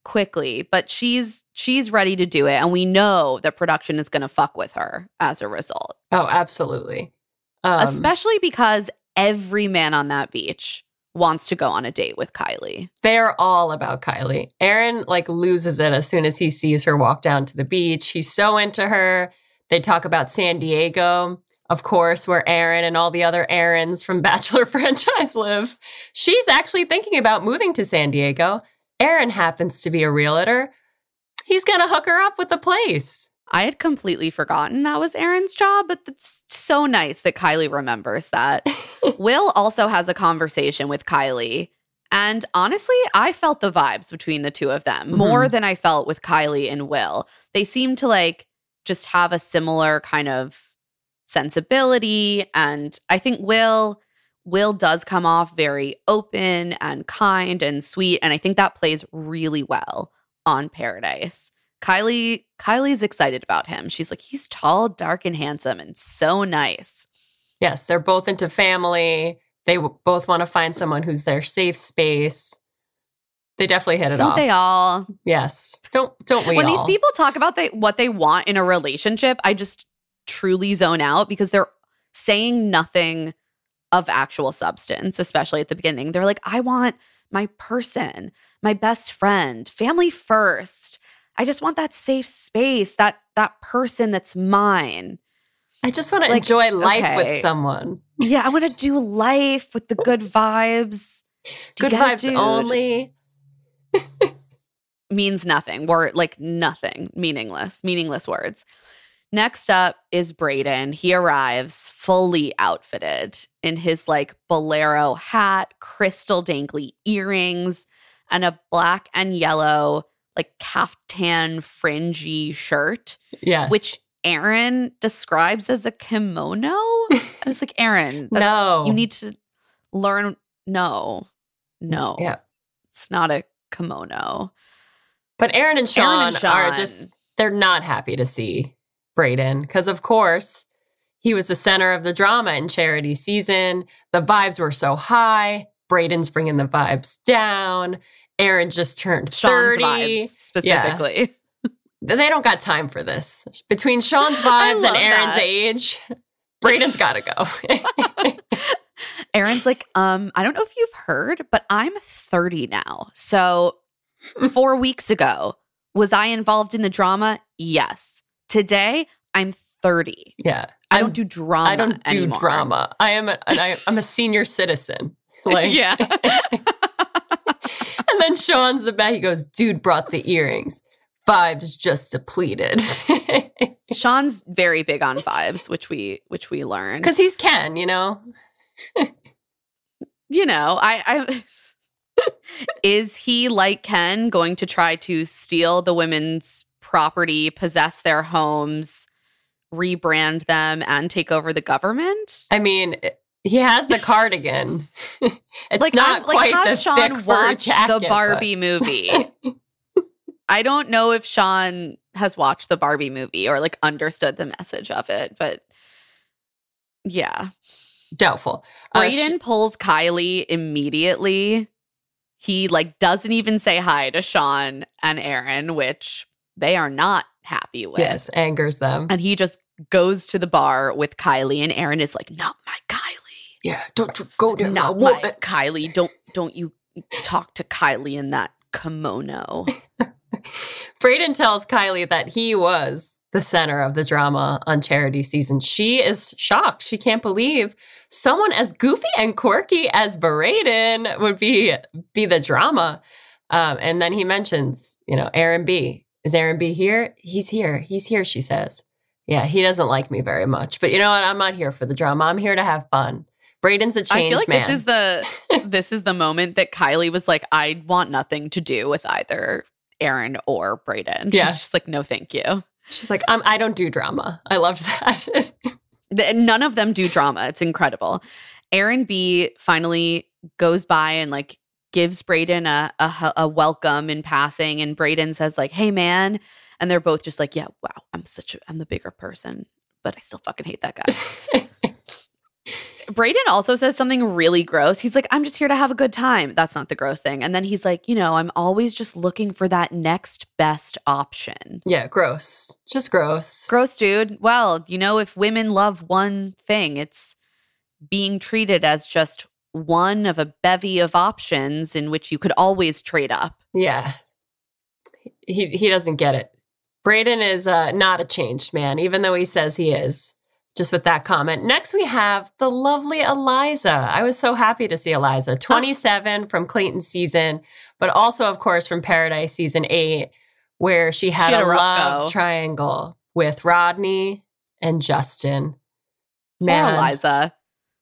[SPEAKER 3] quickly, but she's she's ready to do it, and we know that production is going to fuck with her as a result.
[SPEAKER 4] Oh, absolutely. Um,
[SPEAKER 3] Especially because every man on that beach wants to go on a date with Kylie.
[SPEAKER 4] They're all about Kylie. Aaron like loses it as soon as he sees her walk down to the beach. He's so into her. They talk about San Diego, of course, where Aaron and all the other Aarons from Bachelor franchise live. She's actually thinking about moving to San Diego. Aaron happens to be a realtor. He's going to hook her up with the place.
[SPEAKER 3] I had completely forgotten that was Aaron's job, but it's so nice that Kylie remembers that. Will also has a conversation with Kylie. And honestly, I felt the vibes between the two of them mm-hmm. more than I felt with Kylie and Will. They seem to like just have a similar kind of sensibility. And I think Will, Will does come off very open and kind and sweet. And I think that plays really well on Paradise. Kylie, Kylie's excited about him. She's like, he's tall, dark, and handsome, and so nice.
[SPEAKER 4] Yes, they're both into family. They w- both want to find someone who's their safe space. They definitely hit it
[SPEAKER 3] Don't
[SPEAKER 4] off.
[SPEAKER 3] they all?
[SPEAKER 4] Yes. Don't don't we
[SPEAKER 3] When
[SPEAKER 4] all?
[SPEAKER 3] these people talk about they, what they want in a relationship, I just truly zone out because they're saying nothing of actual substance, especially at the beginning. They're like, I want my person, my best friend, family first. I just want that safe space, that that person that's mine.
[SPEAKER 4] I just want to
[SPEAKER 3] Like,
[SPEAKER 4] enjoy life
[SPEAKER 3] okay.
[SPEAKER 4] with someone.
[SPEAKER 3] Yeah, I want to do life with the good vibes. Do
[SPEAKER 4] Good
[SPEAKER 3] you get it,
[SPEAKER 4] vibes
[SPEAKER 3] dude?
[SPEAKER 4] only.
[SPEAKER 3] Means nothing. Word like nothing. Meaningless. Meaningless words. Next up is Brayden. He arrives fully outfitted in his like bolero hat, crystal dangly earrings, and a black and yellow like caftan fringy shirt,
[SPEAKER 4] Yes.
[SPEAKER 3] which Aaron describes as a kimono. I was like, Aaron, that-
[SPEAKER 4] no.
[SPEAKER 3] you need to learn. No, no,
[SPEAKER 4] Yeah.
[SPEAKER 3] it's not a kimono.
[SPEAKER 4] But Aaron and Sean,
[SPEAKER 3] Aaron and Sean.
[SPEAKER 4] are just, they're not happy to see Brayden because, of course, he was the center of the drama in Charity season. The vibes were so high. Brayden's bringing the vibes down. Aaron just turned
[SPEAKER 3] Sean's
[SPEAKER 4] thirty.
[SPEAKER 3] vibes specifically.
[SPEAKER 4] Yeah. They don't got time for this. Between Sean's
[SPEAKER 3] I
[SPEAKER 4] vibes
[SPEAKER 3] love
[SPEAKER 4] and Aaron's
[SPEAKER 3] that.
[SPEAKER 4] age, Brayden's got to go.
[SPEAKER 3] Aaron's like, um, I don't know if you've heard, but I'm thirty now. So four weeks ago, was I involved in the drama? Yes. Today, I'm thirty.
[SPEAKER 4] Yeah.
[SPEAKER 3] I
[SPEAKER 4] I'm-
[SPEAKER 3] don't do drama
[SPEAKER 4] I don't do
[SPEAKER 3] anymore.
[SPEAKER 4] drama. I am a, and I, I'm a senior citizen. Like,
[SPEAKER 3] Yeah.
[SPEAKER 4] And then Sean's the back. He goes, dude brought the earrings. Vibes just depleted.
[SPEAKER 3] Sean's very big on vibes, which we which we learned.
[SPEAKER 4] Because he's Ken, you know?
[SPEAKER 3] You know, I, I is he like Ken going to try to steal the women's property, possess their homes, rebrand them, and take over the government?
[SPEAKER 4] I mean, he has the cardigan. It's
[SPEAKER 3] like,
[SPEAKER 4] not
[SPEAKER 3] I'm-
[SPEAKER 4] quite
[SPEAKER 3] like, has
[SPEAKER 4] the
[SPEAKER 3] Sean
[SPEAKER 4] thick fur
[SPEAKER 3] watched
[SPEAKER 4] jacket,
[SPEAKER 3] the Barbie movie? I don't know if Sean has watched the Barbie movie or like understood the message of it, but yeah.
[SPEAKER 4] but doubtful. Uh,
[SPEAKER 3] Brayden pulls Kylie immediately. He like doesn't even say hi to Sean and Aaron, which they are not happy with.
[SPEAKER 4] yes, angers them.
[SPEAKER 3] And he just goes to the bar with Kylie, and Aaron is like, "Not my Kylie.
[SPEAKER 4] Yeah, don't you go there,
[SPEAKER 3] Not my Kylie. Don't don't you talk to Kylie in that kimono."
[SPEAKER 4] Brayden tells Kylie that he was the center of the drama on Charity season. She is shocked. She can't believe someone as goofy and quirky as Brayden would be be the drama. Um, and then he mentions, you know, Aaron B. Is Aaron B here? He's here. He's here, she says. Yeah, he doesn't like me very much. But you know what? I'm not here for the drama. I'm here to have fun. Brayden's a changed
[SPEAKER 3] I feel like
[SPEAKER 4] man.
[SPEAKER 3] this is the this is the moment that Kylie was like, "I want nothing to do with either Aaron or Brayden."
[SPEAKER 4] Yeah.
[SPEAKER 3] She's just like, "No, thank you."
[SPEAKER 4] She's like, I'm, I don't do drama. I loved that.
[SPEAKER 3] The- None of them do drama. It's incredible. Aaron B finally goes by and like gives Brayden a, a a welcome in passing, and Brayden says like, "Hey, man," and they're both just like, "Yeah, wow, I'm such a I'm the bigger person, but I still fucking hate that guy." Brayden also says something really gross. He's like, I'm just here to have a good time. That's not the gross thing. And then he's like, you know, I'm always just looking for that next best option.
[SPEAKER 4] Yeah, gross. Just gross.
[SPEAKER 3] Gross, dude. Well, you know, if women love one thing, it's being treated as just one of a bevy of options in which you could always trade up.
[SPEAKER 4] Yeah. He he doesn't get it. Brayden is uh, not a changed man, even though he says he is. Just with that comment. Next, we have the lovely Eliza. I was so happy to see Eliza. twenty-seven oh. from Clayton season, but also, of course, from Paradise season eight, where she had, she had a, a love go. triangle with Rodney and Justin.
[SPEAKER 3] Man. Poor Eliza.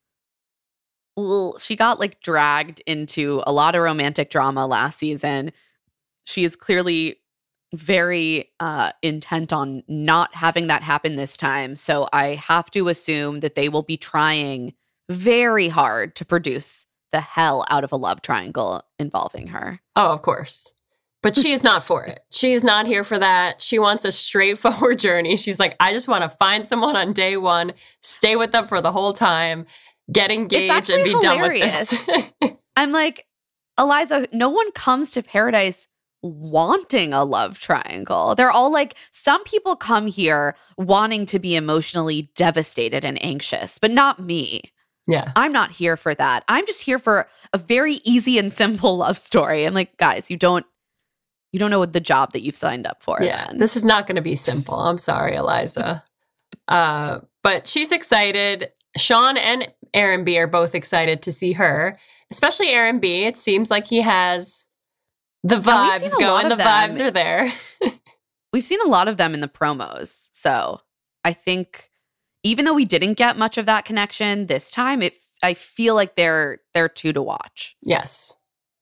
[SPEAKER 3] Well, she got like dragged into a lot of romantic drama last season. She is clearly very uh, intent on not having that happen this time. So I have to assume that they will be trying very hard to produce the hell out of a love triangle involving her.
[SPEAKER 4] Oh, of course. But she is not for it. She is not here for that. She wants a straightforward journey. She's like, I just want to find someone on day one, stay with them for the whole time, get engaged, and be hilarious. done with this.
[SPEAKER 3] I'm like, Eliza, no one comes to Paradise wanting a love triangle. They're all like, some people come here wanting to be emotionally devastated and anxious, but not me.
[SPEAKER 4] Yeah.
[SPEAKER 3] I'm not here for that. I'm just here for a very easy and simple love story. I'm like, guys, you don't you don't know what the job that you've signed up for.
[SPEAKER 4] Yeah.
[SPEAKER 3] Then.
[SPEAKER 4] This is not going to be simple. I'm sorry, Eliza. uh, but she's excited. Sean and Aaron B are both excited to see her, especially Aaron B. It seems like he has the vibes going. The them. vibes are there.
[SPEAKER 3] We've seen a lot of them in the promos. So I think even though we didn't get much of that connection this time, it I feel like they're they're two to watch.
[SPEAKER 4] Yes.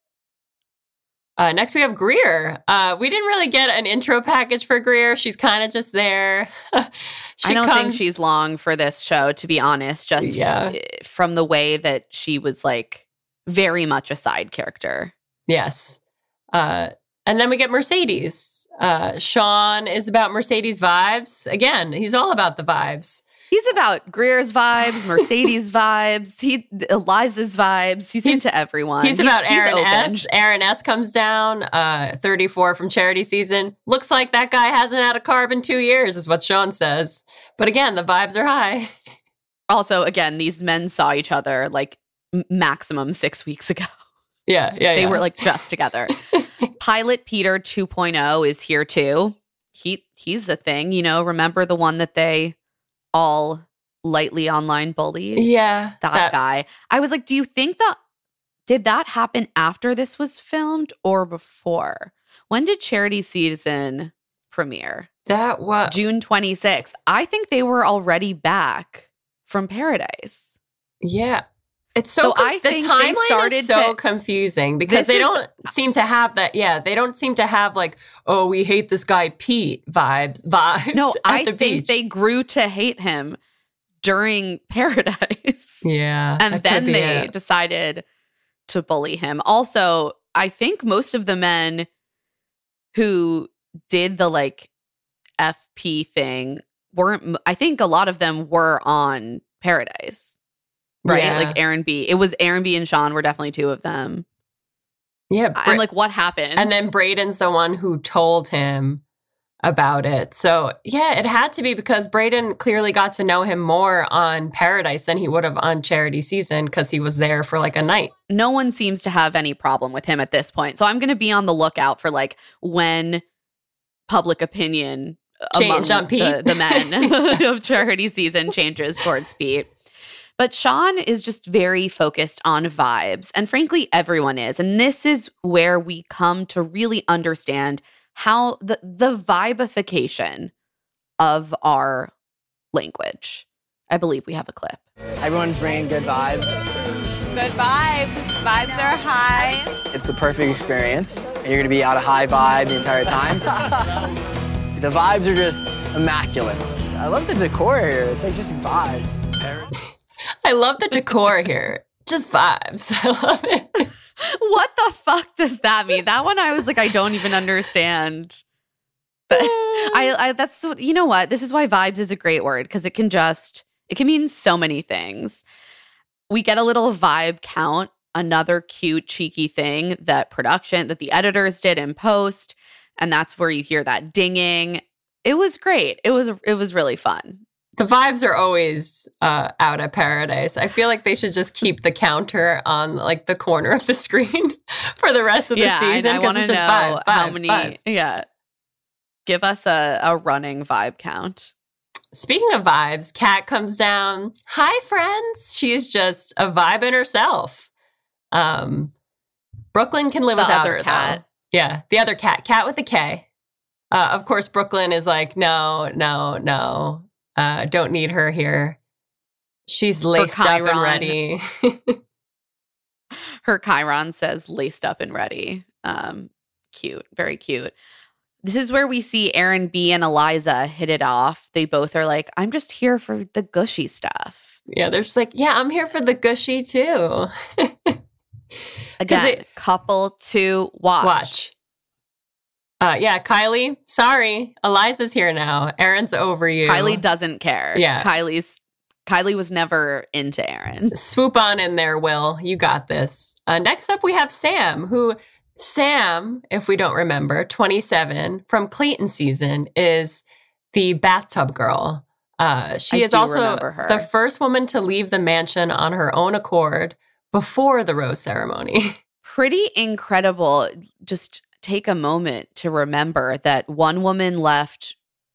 [SPEAKER 4] Uh, next we have Greer. Uh, we didn't really get an intro package for Greer. She's kind of just there.
[SPEAKER 3] I don't comes... think she's long for this show, to be honest, just yeah. f- from the way that she was like very much a side character.
[SPEAKER 4] Yes. Uh, and then we get Mercedes. Uh, Sean is about Mercedes vibes. Again, he's all about the vibes.
[SPEAKER 3] He's about Greer's vibes, Mercedes vibes, he Eliza's vibes. He's, he's into everyone.
[SPEAKER 4] He's, he's about Aaron he's S. Aaron S comes down, uh, thirty-four from Charity season. Looks like that guy hasn't had a carb in two years, is what Sean says. But again, the vibes are high.
[SPEAKER 3] Also, again, these men saw each other like m- maximum six weeks ago.
[SPEAKER 4] Yeah, yeah,
[SPEAKER 3] They
[SPEAKER 4] yeah.
[SPEAKER 3] were like just together. Pilot Peter two point oh is here too. He He's a thing, you know, remember the one that they all lightly online bullied?
[SPEAKER 4] Yeah.
[SPEAKER 3] That, that guy. I was like, do you think that, did that happen after this was filmed or before? When did Charity season premiere?
[SPEAKER 4] That was
[SPEAKER 3] June twenty-sixth. I think they were already back from Paradise.
[SPEAKER 4] Yeah. It's so,
[SPEAKER 3] so
[SPEAKER 4] conf-
[SPEAKER 3] I
[SPEAKER 4] the
[SPEAKER 3] think
[SPEAKER 4] timeline
[SPEAKER 3] they started
[SPEAKER 4] is so
[SPEAKER 3] to,
[SPEAKER 4] confusing because they
[SPEAKER 3] is,
[SPEAKER 4] don't seem to have that. Yeah, they don't seem to have like, oh, we hate this guy Pete vibes. Vibes.
[SPEAKER 3] No,
[SPEAKER 4] at
[SPEAKER 3] I
[SPEAKER 4] the
[SPEAKER 3] think
[SPEAKER 4] beach.
[SPEAKER 3] they grew to hate him during Paradise.
[SPEAKER 4] Yeah,
[SPEAKER 3] and then they
[SPEAKER 4] it.
[SPEAKER 3] decided to bully him. Also, I think most of the men who did the like F P thing weren't. I think a lot of them were on Paradise. Right?
[SPEAKER 4] Yeah.
[SPEAKER 3] Like Aaron B. It was Aaron B and Sean were definitely two of them.
[SPEAKER 4] Yeah. Bra-
[SPEAKER 3] I'm like, what happened?
[SPEAKER 4] And then Brayden's the one who told him about it. So yeah, it had to be because Brayden clearly got to know him more on Paradise than he would have on Charity season because he was there for like a night.
[SPEAKER 3] No one seems to have any problem with him at this point. So I'm going to be on the lookout for like when public opinion
[SPEAKER 4] Change
[SPEAKER 3] among
[SPEAKER 4] on Pete.
[SPEAKER 3] The, the men of Charity season changes towards Pete. But Sean is just very focused on vibes. And frankly, everyone is. And this is where we come to really understand how the, the vibification of our language. I believe we have a clip.
[SPEAKER 7] Everyone's bringing good vibes.
[SPEAKER 8] Good vibes. Vibes are high.
[SPEAKER 7] It's the perfect experience. And you're going to be out of high vibe the entire time. The vibes are just immaculate. I love the decor here. It's like just vibes.
[SPEAKER 4] I love the decor here. Just vibes. I love it.
[SPEAKER 3] What the fuck does that mean? That one I was like, I don't even understand. But I, I that's, you know what? This is why vibes is a great word because it can just, it can mean so many things. we get a little vibe count, another cute, cheeky thing that production, that the editors did in post. And that's where you hear that dinging. It was great. It was it was really fun.
[SPEAKER 4] The vibes are always uh, out at Paradise. I feel like they should just keep the counter on like the corner of the screen for the rest of the
[SPEAKER 3] yeah,
[SPEAKER 4] season.
[SPEAKER 3] I want to know
[SPEAKER 4] vibes, vibes,
[SPEAKER 3] how many.
[SPEAKER 4] Vibes.
[SPEAKER 3] Yeah, give us a, a running vibe count.
[SPEAKER 4] Speaking of vibes, Kat comes down. Hi, friends. She's just a vibe in herself. Um, Brooklyn can live
[SPEAKER 3] The
[SPEAKER 4] without
[SPEAKER 3] other
[SPEAKER 4] her,
[SPEAKER 3] Kat.
[SPEAKER 4] though. Yeah, the other Kat. Kat with a K. Uh, of course, Brooklyn is like, no, no, no. Uh, don't need her here. She's laced up and
[SPEAKER 3] Chiron.
[SPEAKER 4] ready.
[SPEAKER 3] Her Chiron says laced up and ready. Um, cute, very cute. This is where we see Aaron B and Eliza hit it off. They both are like, I'm just here for the gushy stuff.
[SPEAKER 4] Yeah, they're just like, yeah, I'm here for the gushy too.
[SPEAKER 3] Again,
[SPEAKER 4] it-
[SPEAKER 3] couple to watch.
[SPEAKER 4] Watch. Uh, yeah, Kylie, sorry. Eliza's here now. Aaron's over you.
[SPEAKER 3] Kylie doesn't care.
[SPEAKER 4] Yeah.
[SPEAKER 3] Kylie's Kylie was never into Aaron.
[SPEAKER 4] Swoop on in there, Will. You got this. Uh, next up, we have Sam, who, Sam, if we don't remember, twenty-seven, from Clayton season, is the bathtub girl. Uh, she
[SPEAKER 3] I
[SPEAKER 4] is
[SPEAKER 3] do
[SPEAKER 4] also
[SPEAKER 3] remember her.
[SPEAKER 4] the first woman to leave the mansion on her own accord before the rose ceremony.
[SPEAKER 3] Pretty incredible. Just take a moment to remember that one woman left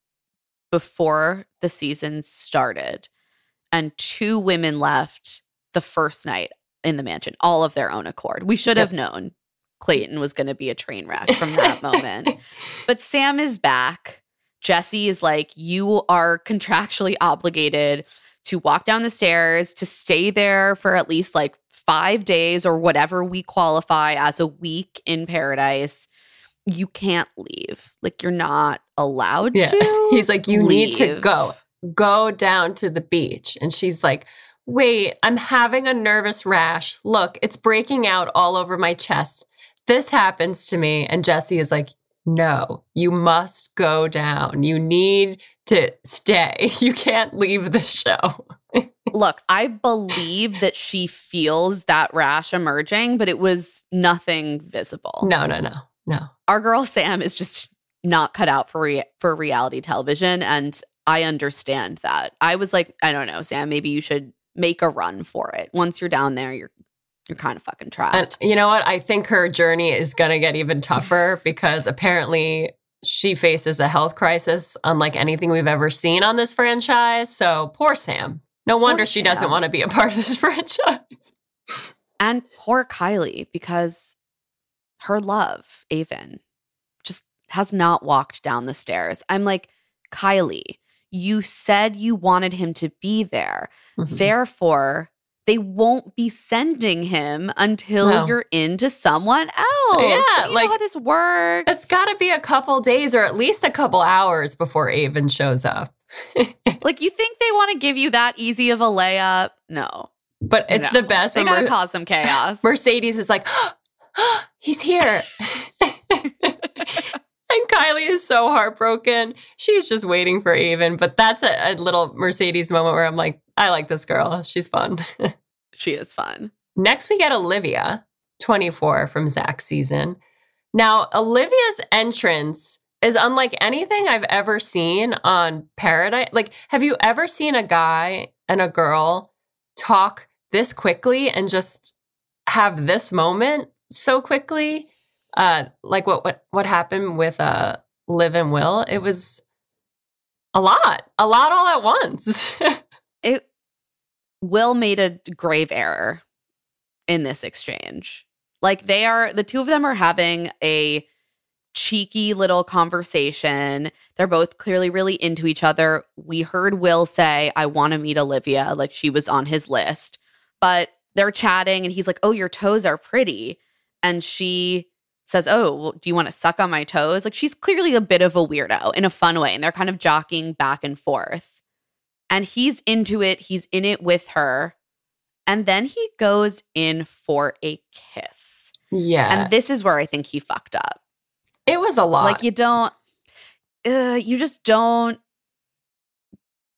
[SPEAKER 3] before the season started and two women left the first night in the mansion, all of their own accord. We should have
[SPEAKER 4] Yep.
[SPEAKER 3] known Clayton was going to be a train wreck from that moment. But Sam is back. Jesse is like, you are contractually obligated to walk down the stairs, to stay there for at least like five days or whatever we qualify as a week in Paradise. You can't leave. Like, you're not allowed
[SPEAKER 4] Yeah.
[SPEAKER 3] to.
[SPEAKER 4] He's like, you need to
[SPEAKER 3] leave."
[SPEAKER 4] go. Go down to the beach. And she's like, wait, I'm having a nervous rash. Look, it's breaking out all over my chest. This happens to me. And Jesse is like, no, you must go down. You need to stay. You can't leave the show.
[SPEAKER 3] Look, I believe that she feels that rash emerging, but it was nothing visible.
[SPEAKER 4] No, no, no, no.
[SPEAKER 3] Our girl Sam is just not cut out for rea- for reality television, and I understand that. I was like, I don't know, Sam, maybe you should make a run for it. Once you're down there, you're you're kind of fucking trapped.
[SPEAKER 4] And you know what? I think her journey is going to get even tougher because apparently she faces a health crisis unlike anything we've ever seen on this franchise. So poor Sam. No wonder she doesn't
[SPEAKER 3] Sam.
[SPEAKER 4] want to be a part of this franchise.
[SPEAKER 3] And poor Kylie, because her love, Avon, just has not walked down the stairs. I'm like, Kylie, you said you wanted him to be there.
[SPEAKER 4] Mhm.
[SPEAKER 3] Therefore, they won't be sending him until
[SPEAKER 4] No.
[SPEAKER 3] you're into someone else.
[SPEAKER 4] Yeah,
[SPEAKER 3] Don't you
[SPEAKER 4] like,
[SPEAKER 3] know how this works.
[SPEAKER 4] It's got to be a couple days or at least a couple hours before Avon shows up.
[SPEAKER 3] Like, you think they want to give you that easy of a layup? No.
[SPEAKER 4] But it's
[SPEAKER 3] No.
[SPEAKER 4] the best
[SPEAKER 3] They
[SPEAKER 4] when
[SPEAKER 3] gotta
[SPEAKER 4] Mer-
[SPEAKER 3] cause some chaos.
[SPEAKER 4] Mercedes is like, he's here. And Kylie is so heartbroken. She's just waiting for Avon. But that's a, a little Mercedes moment where I'm like, I like this girl. She's fun.
[SPEAKER 3] She is fun.
[SPEAKER 4] Next, we get Olivia, twenty-four from Zach's season. Now, Olivia's entrance is unlike anything I've ever seen on Paradise. Like, have you ever seen a guy and a girl talk this quickly and just have this moment so quickly? Uh, like what what what happened with uh, Liv and Will? It was a lot, a lot all at once.
[SPEAKER 3] It Will made a grave error in this exchange. Like, they are, the two of them are having a cheeky little conversation. They're both clearly really into each other. We heard Will say, I want to meet Olivia, like she was on his list. But they're chatting and he's like, oh, your toes are pretty. And she says, oh, well, do you want to suck on my toes? Like, she's clearly a bit of a weirdo in a fun way. And they're kind of jockeying back and forth. And he's into it. He's in it with her. And then he goes in for a kiss.
[SPEAKER 4] Yeah.
[SPEAKER 3] And this is where I think he fucked up.
[SPEAKER 4] It was a lot.
[SPEAKER 3] Like, you don't, uh, you just don't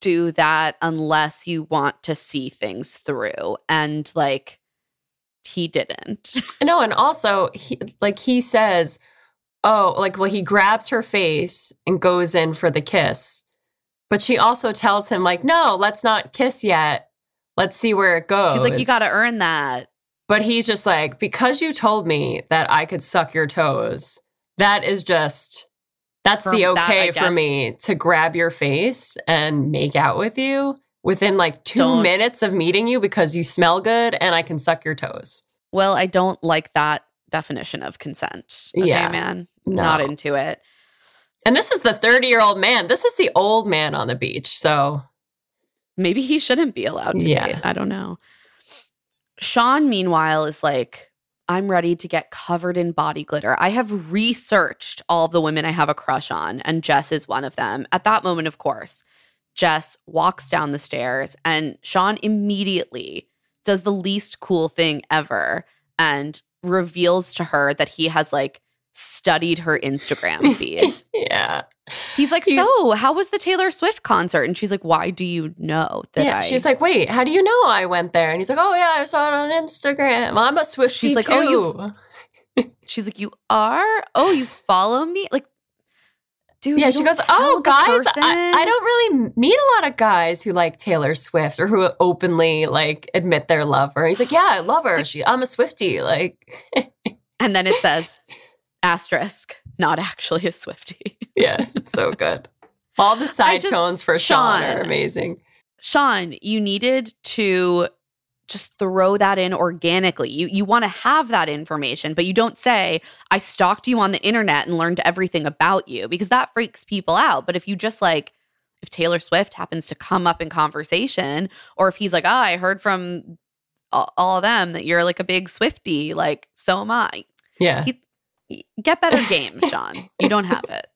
[SPEAKER 3] do that unless you want to see things through. And like, he didn't.
[SPEAKER 4] No, and also, he, like he says, oh, like, well, he grabs her face and goes in for the kiss. But she also tells him, like, no, let's not kiss yet. Let's see where it goes.
[SPEAKER 3] She's like, you got to earn that.
[SPEAKER 4] But he's just like, because you told me that I could suck your toes, that is just, that's for the okay that, for me to grab your face and make out with you within like two don't. minutes of meeting you because you smell good and I can suck your toes.
[SPEAKER 3] Well, I don't like that definition of consent. Okay, yeah, man. No. Not into it.
[SPEAKER 4] And this is the thirty-year-old man. This is the old man on the beach. So
[SPEAKER 3] maybe he shouldn't be allowed to yeah. date. I don't know. Sean, meanwhile, is like, I'm ready to get covered in body glitter. I have researched all the women I have a crush on, and Jess is one of them. At that moment, of course, Jess walks down the stairs, and Sean immediately does the least cool thing ever and reveals to her that he has, like, studied her Instagram feed.
[SPEAKER 4] yeah.
[SPEAKER 3] He's like, so how was the Taylor Swift concert? And she's like, why do you know that
[SPEAKER 4] yeah,
[SPEAKER 3] I...
[SPEAKER 4] She's like, wait, how do you know I went there? And he's like, oh, yeah, I saw it on Instagram. I'm a Swiftie she's like, too. Oh,
[SPEAKER 3] you... she's like, you are? Oh, you follow me? Like, dude,
[SPEAKER 4] yeah, she goes, oh, guys, I, I don't really meet a lot of guys who like Taylor Swift or who openly, like, admit their love for her. He's like, yeah, I love her. She, I'm a Swiftie. Like...
[SPEAKER 3] And then it says... asterisk, not actually a Swiftie.
[SPEAKER 4] Yeah, it's so good. All the side just, tones for Sean, Sean are amazing.
[SPEAKER 3] Sean, you needed to just throw that in organically. You you want to have that information, but you don't say, I stalked you on the internet and learned everything about you, because that freaks people out. But if you just like, if Taylor Swift happens to come up in conversation, or if he's like, oh, I heard from all, all of them that you're like a big Swiftie, like, so am I.
[SPEAKER 4] Yeah.
[SPEAKER 3] He, Get better game, Sean. You don't have it.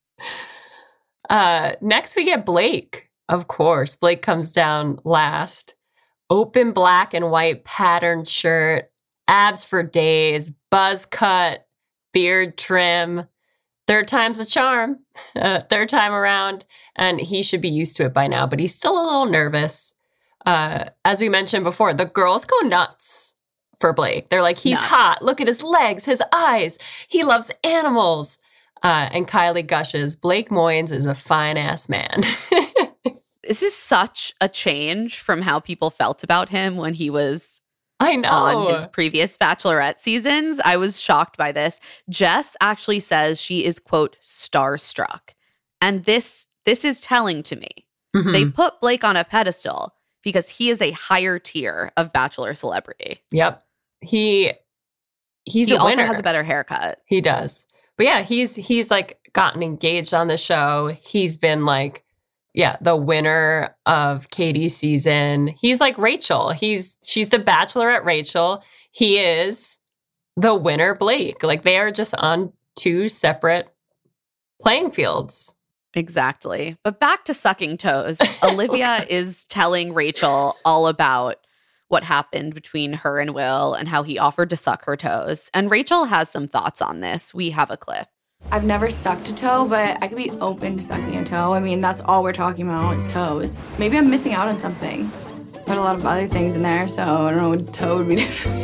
[SPEAKER 4] Uh, next, we get Blake. Of course, Blake comes down last. Open black and white patterned shirt, abs for days, buzz cut, beard trim. Third time's a charm. Uh, third time around, and he should be used to it by now, but he's still a little nervous. Uh, as we mentioned before, the girls go nuts for Blake. They're like, he's Nuts. hot. Look at his legs, his eyes. He loves animals. Uh, and Kylie gushes, Blake Moynes is a fine-ass man.
[SPEAKER 3] This is such a change from how people felt about him when he was
[SPEAKER 4] I know.
[SPEAKER 3] on his previous Bachelorette seasons. I was shocked by this. Jess actually says she is, quote, starstruck. And this, this is telling to me. Mm-hmm. They put Blake on a pedestal because he is a higher tier of Bachelor celebrity.
[SPEAKER 4] Yep. He he's
[SPEAKER 3] he
[SPEAKER 4] a winner.
[SPEAKER 3] also has a better haircut.
[SPEAKER 4] He does. But yeah, he's he's like gotten engaged on the show. He's been like, yeah, the winner of Katie's season. He's like Rachel. He's she's the Bachelorette Rachel. He is the winner Blake. Like, they are just on two separate playing fields.
[SPEAKER 3] Exactly. But back to sucking toes. Olivia okay. is telling Rachel all about what happened between her and Will and how he offered to suck her toes. And Rachel has some thoughts on this. We have a clip.
[SPEAKER 9] I've never sucked a toe, but I could be open to sucking a toe. I mean, that's all we're talking about is toes. Maybe I'm missing out on something. Put a lot of other things in there, so I don't know, a toe would be different.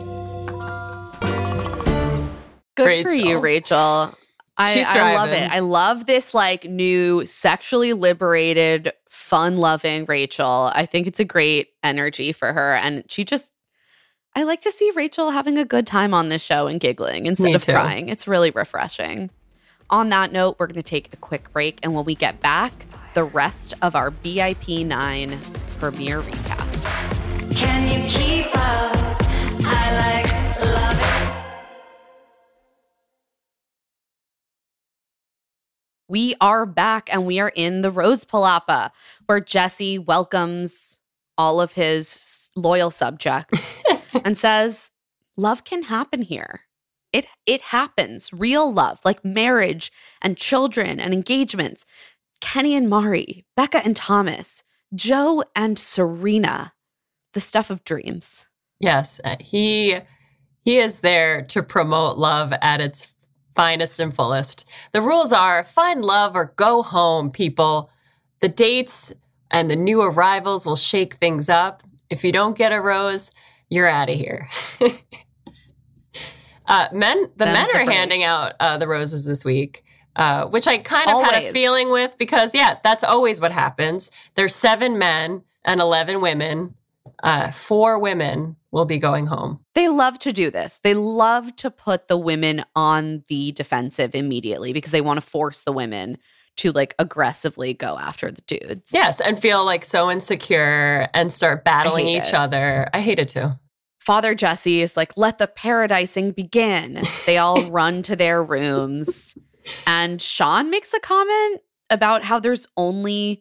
[SPEAKER 3] Good
[SPEAKER 4] Rachel.
[SPEAKER 3] for you, Rachel. I, I love it. I love this like new sexually liberated, fun-loving Rachel. I think it's a great energy for her. And she just, I like to see Rachel having a good time on this show and giggling instead
[SPEAKER 4] Me
[SPEAKER 3] of
[SPEAKER 4] too.
[SPEAKER 3] crying. It's really refreshing. On that note, we're going to take a quick break. And when we get back, the rest of our B I P nine premiere recap.
[SPEAKER 1] Can you keep up? I like love it.
[SPEAKER 3] We are back and we are in the Rose Palapa where Jesse welcomes all of his loyal subjects and says, love can happen here. It it happens. Real love, like marriage and children and engagements. Kenny and Mari, Becca and Thomas, Joe and Serena, the stuff of dreams.
[SPEAKER 4] Yes, uh, he he is there to promote love at its finest and fullest. The rules are find love or go home, people. The dates and the new arrivals will shake things up. If you don't get a rose, you're out of here. uh, men, the
[SPEAKER 3] Them's
[SPEAKER 4] men
[SPEAKER 3] the
[SPEAKER 4] are
[SPEAKER 3] breaks.
[SPEAKER 4] handing out uh, the roses this week, uh, which I kind of had a
[SPEAKER 3] Always.
[SPEAKER 4] feeling with because, yeah, that's always what happens. There's seven men and eleven women. Uh, four women will be going home.
[SPEAKER 3] They love to do this. They love to put the women on the defensive immediately because they want to force the women to like aggressively go after the dudes.
[SPEAKER 4] Yes, and feel like so insecure and start battling
[SPEAKER 3] hate
[SPEAKER 4] each
[SPEAKER 3] it.
[SPEAKER 4] other. I hate it too.
[SPEAKER 3] Father Jesse is like, let the paradising begin. They all run to their rooms. And Sean makes a comment about how there's only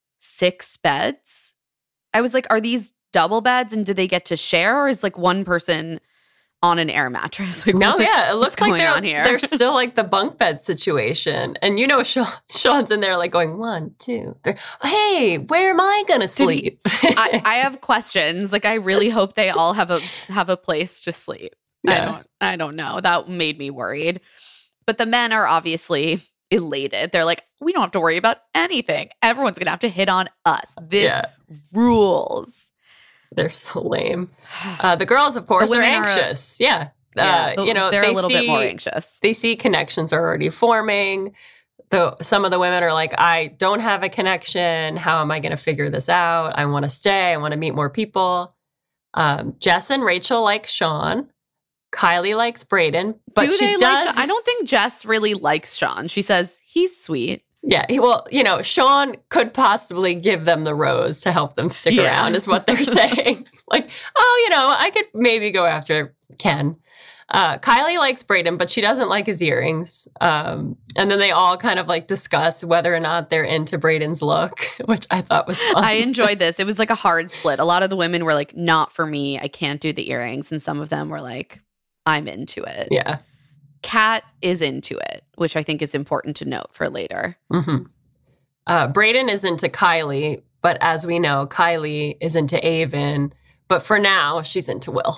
[SPEAKER 3] six beds. I was like, are these double beds and do they get to share, or is like one person on an air mattress? Like,
[SPEAKER 4] No,
[SPEAKER 3] what-
[SPEAKER 4] yeah, it
[SPEAKER 3] what's
[SPEAKER 4] looks like
[SPEAKER 3] going
[SPEAKER 4] they're,
[SPEAKER 3] on here?
[SPEAKER 4] they're still like the bunk bed situation. And you know, Sean, Sean's in there like going, one, two, three. Hey, where am I going to
[SPEAKER 3] Did he-
[SPEAKER 4] sleep?
[SPEAKER 3] I, I have questions. Like, I really hope they all have a have a place to sleep. I
[SPEAKER 4] Yeah.
[SPEAKER 3] don't I don't know. That made me worried. But the men are obviously elated. They're like, we don't have to worry about anything. Everyone's gonna have to hit on us. This
[SPEAKER 4] Yeah.
[SPEAKER 3] rules.
[SPEAKER 4] They're so lame. Uh, the girls, of course,
[SPEAKER 3] The
[SPEAKER 4] are
[SPEAKER 3] women are-
[SPEAKER 4] anxious. yeah.
[SPEAKER 3] Yeah,
[SPEAKER 4] Uh,
[SPEAKER 3] the-
[SPEAKER 4] you know,
[SPEAKER 3] they're
[SPEAKER 4] they
[SPEAKER 3] a little
[SPEAKER 4] see,
[SPEAKER 3] bit more anxious.
[SPEAKER 4] They see connections are already forming. The, some of the women are like, I don't have a connection. How am I going to figure this out? I want to stay. I want to meet more people. Um, Jess and Rachel like Sean. Kylie likes Brayden. But
[SPEAKER 3] Do
[SPEAKER 4] she
[SPEAKER 3] they
[SPEAKER 4] does.
[SPEAKER 3] like Sean? I don't think Jess really likes Sean. She says he's sweet.
[SPEAKER 4] Yeah, he- well, you know, Sean could possibly give them the rose to help them stick
[SPEAKER 3] Yeah.
[SPEAKER 4] around, is what they're saying. Like, oh, you know, I could maybe go after Ken. Uh, Kylie likes Brayden, but she doesn't like his earrings. Um, and then they all kind of like discuss whether or not they're into Brayden's look, which I thought was fun.
[SPEAKER 3] I enjoyed this. It was like a hard split. A lot of the women were like, not for me. I can't do the earrings. And some of them were like, I'm into it.
[SPEAKER 4] Yeah.
[SPEAKER 3] Kat is into it, which I think is important to note for later.
[SPEAKER 4] Mm-hmm. Uh, Brayden is into Kylie, but as we know, Kylie is into Avon. But for now, she's into Will.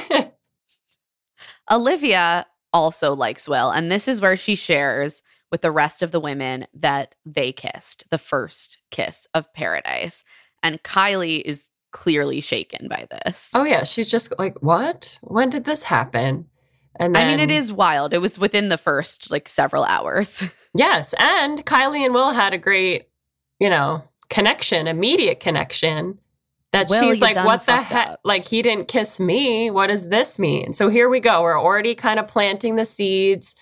[SPEAKER 3] Olivia also likes Will, and this is where she shares with the rest of the women that they kissed, the first kiss of paradise. And Kylie is clearly shaken by this.
[SPEAKER 4] Oh, yeah. She's just like, what? When did this happen? And then,
[SPEAKER 3] I mean, it is wild. It was within the first like several hours.
[SPEAKER 4] Yes. And Kylie and Will had a great, you know, connection, immediate connection. That
[SPEAKER 3] Will,
[SPEAKER 4] she's
[SPEAKER 3] you
[SPEAKER 4] like,
[SPEAKER 3] done
[SPEAKER 4] what the
[SPEAKER 3] fucked
[SPEAKER 4] heck?
[SPEAKER 3] up.
[SPEAKER 4] Like, he didn't kiss me. What does this mean? So here we go. We're already kind of planting the seeds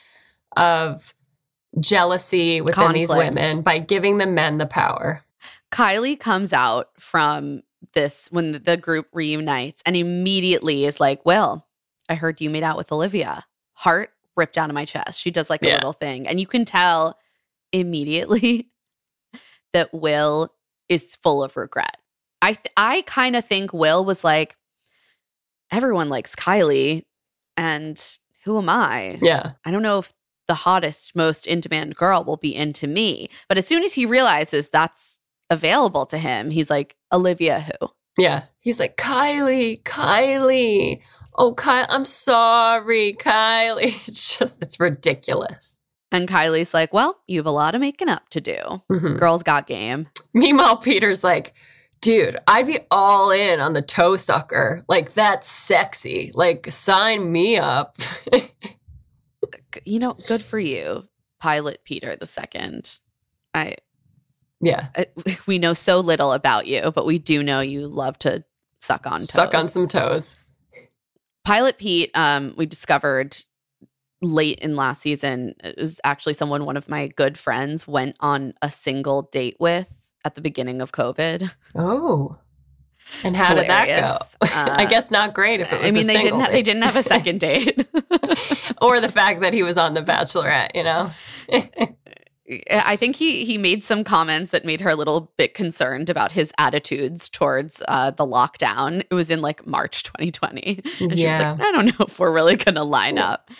[SPEAKER 4] of jealousy within these
[SPEAKER 3] Conflict.
[SPEAKER 4] women by giving the men the power.
[SPEAKER 3] Kylie comes out from this when the group reunites and immediately is like, well, I heard you made out with Olivia. Heart ripped out of my chest. She does like a
[SPEAKER 4] Yeah.
[SPEAKER 3] little thing. And you can tell immediately that Will is full of regret. I th- I kind of think Will was like, everyone likes Kylie, and who am I?
[SPEAKER 4] Yeah.
[SPEAKER 3] I don't know if the hottest, most in-demand girl will be into me. But as soon as he realizes that's available to him, he's like, Olivia who?
[SPEAKER 4] Yeah. He's like, Kylie, Kylie. Oh, Kylie, I'm sorry, Kylie. It's just, it's ridiculous.
[SPEAKER 3] And Kylie's like, well, you have a lot of making up to do.
[SPEAKER 4] Mhm.
[SPEAKER 3] Girls got game.
[SPEAKER 4] Meanwhile, Peter's like, dude, I'd be all in on the toe sucker. Like, that's sexy. Like, sign me up.
[SPEAKER 3] You know, good for you, Pilot Peter the second. I,
[SPEAKER 4] Yeah.
[SPEAKER 3] I we know so little about you, but we do know you love to suck on toes.
[SPEAKER 4] Suck on some toes.
[SPEAKER 3] Pilot Pete, um, we discovered late in last season, it was actually someone one of my good friends went on a single date with at the beginning of COVID.
[SPEAKER 4] Oh. And how did that
[SPEAKER 3] Hilarious.
[SPEAKER 4] go?
[SPEAKER 3] Uh,
[SPEAKER 4] I guess not great if it was
[SPEAKER 3] I mean,
[SPEAKER 4] a
[SPEAKER 3] they
[SPEAKER 4] single
[SPEAKER 3] didn't. Ha-
[SPEAKER 4] date.
[SPEAKER 3] they didn't have a second date.
[SPEAKER 4] Or the fact that he was on The Bachelorette, you know?
[SPEAKER 3] I think he he made some comments that made her a little bit concerned about his attitudes towards uh, the lockdown. It was in like March twenty twenty, and she was
[SPEAKER 4] Yeah.
[SPEAKER 3] like, "I don't know if we're really going to line up."